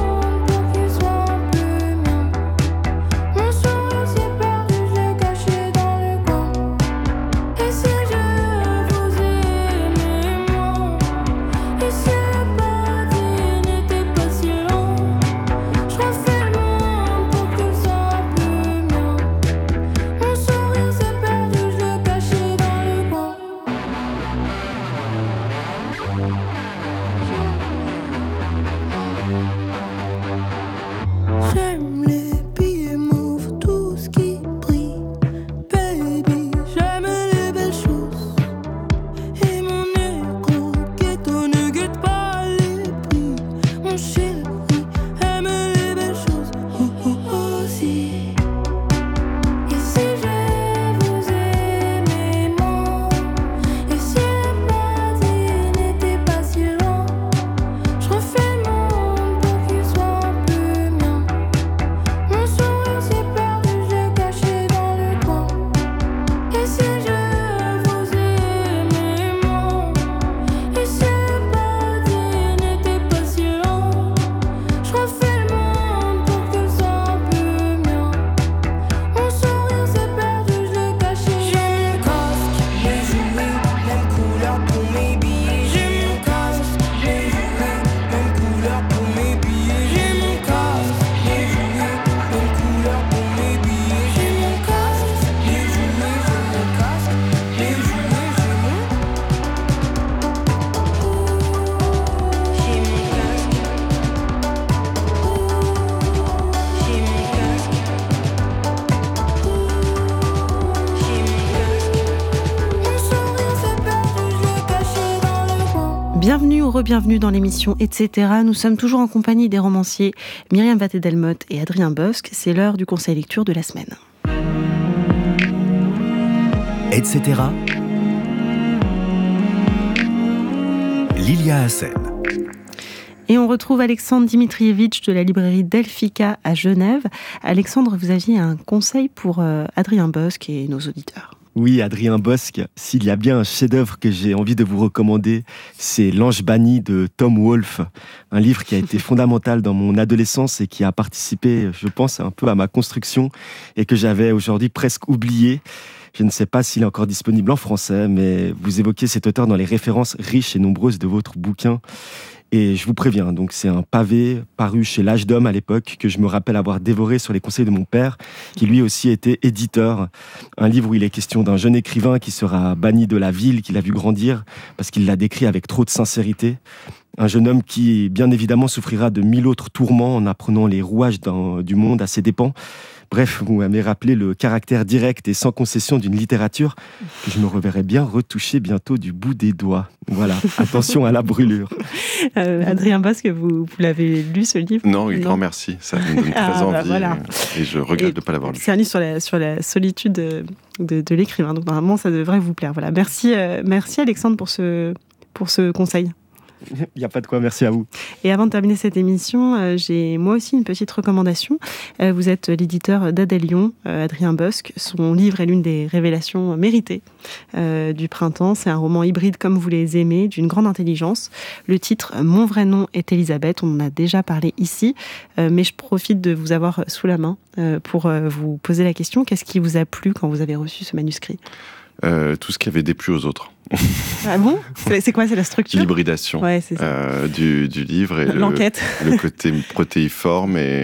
Bienvenue ou re-bienvenue dans l'émission et cetera. Nous sommes toujours en compagnie des romanciers Myriam Wattez-Delmotte et Adrien Bosc. C'est l'heure du conseil lecture de la semaine. et cetera. Lilia Hassen. Et on retrouve Alexandre Dimitrievitch de la librairie Delphica à Genève. Alexandre, vous aviez un conseil pour euh, Adrien Bosc et nos auditeurs. Oui, Adrien Bosc, s'il y a bien un chef-d'œuvre que j'ai envie de vous recommander, c'est L'Ange banni de Tom Wolfe, un livre qui a été fondamental dans mon adolescence et qui a participé, je pense, un peu à ma construction et que j'avais aujourd'hui presque oublié. Je ne sais pas s'il est encore disponible en français, mais vous évoquez cet auteur dans les références riches et nombreuses de votre bouquin. Et je vous préviens, donc c'est un pavé paru chez L'Âge d'Homme à l'époque, que je me rappelle avoir dévoré sur les conseils de mon père, qui lui aussi était éditeur. Un livre où il est question d'un jeune écrivain qui sera banni de la ville qu'il a vu grandir, parce qu'il l'a décrit avec trop de sincérité. Un jeune homme qui, bien évidemment, souffrira de mille autres tourments en apprenant les rouages d'un, du monde à ses dépens. Bref, vous m'avez rappelé le caractère direct et sans concession d'une littérature que je me reverrai bien retoucher bientôt du bout des doigts. Voilà, attention à la brûlure. Euh, Adrien Bosc, vous, vous l'avez lu ce livre ? Non, oui, grand merci. Ça me donne très ah, envie. Bah voilà. et, et je regrette de ne pas l'avoir lu. C'est un livre sur la, sur la solitude de, de, de l'écrivain. Donc normalement, ça devrait vous plaire. Voilà. Merci, euh, merci Alexandre pour ce, pour ce conseil. Il n'y a pas de quoi, merci à vous. Et avant de terminer cette émission, euh, j'ai moi aussi une petite recommandation. Euh, vous êtes l'éditeur d'Adélion, euh, Adrien Bosc. Son livre est l'une des révélations méritées euh, du printemps. C'est un roman hybride comme vous les aimez, d'une grande intelligence. Le titre « Mon vrai nom est Elisabeth », on en a déjà parlé ici, euh, mais je profite de vous avoir sous la main euh, pour euh, vous poser la question. Qu'est-ce qui vous a plu quand vous avez reçu ce manuscrit ? Euh, tout ce qui avait déplu aux autres. Ah bon ? c'est, c'est quoi ? C'est la structure ? L'hybridation ouais, c'est ça. Euh, du, du livre et l'enquête. Le, le côté protéiforme et,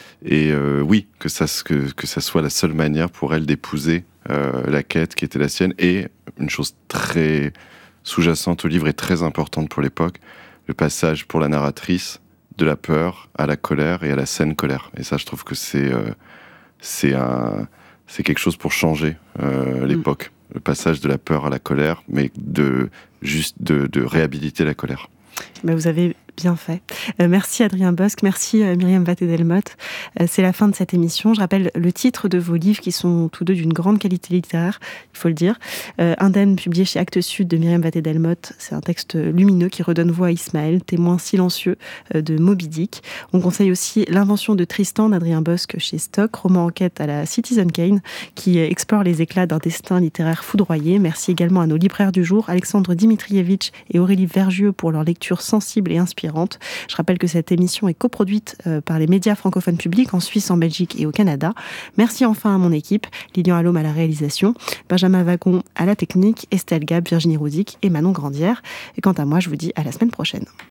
et euh, oui, que ça, que, que ça soit la seule manière pour elle d'épouser euh, la quête qui était la sienne. Et une chose très sous-jacente au livre et très importante pour l'époque, le passage pour la narratrice de la peur à la colère et à la saine colère. Et ça, je trouve que c'est, euh, c'est, un, c'est quelque chose pour changer euh, l'époque. Mm. Le passage de la peur à la colère, mais de, juste de, de réhabiliter la colère. Ben vous avez bien fait. Euh, merci Adrien Bosc, merci euh, Myriam Wattez-Delmotte. Euh, c'est la fin de cette émission. Je rappelle le titre de vos livres qui sont tous deux d'une grande qualité littéraire, il faut le dire. Euh, Indemne, publié chez Actes Sud de Myriam Wattez-Delmotte. C'est un texte lumineux qui redonne voix à Ismaël, témoin silencieux euh, de Moby Dick. On conseille aussi L'invention de Tristan d'Adrien Bosc chez Stock, roman enquête à la Citizen Kane qui explore les éclats d'un destin littéraire foudroyé. Merci également à nos libraires du jour, Alexandre Dimitrievitch et Aurélie Vergieux pour leur lecture sensible et inspirante. Je rappelle que cette émission est coproduite par les médias francophones publics en Suisse, en Belgique et au Canada. Merci enfin à mon équipe, Lilian Allôme à la réalisation, Benjamin Wagon à la technique, Estelle Gab, Virginie Rouzic et Manon Grandière. Et quant à moi, je vous dis à la semaine prochaine.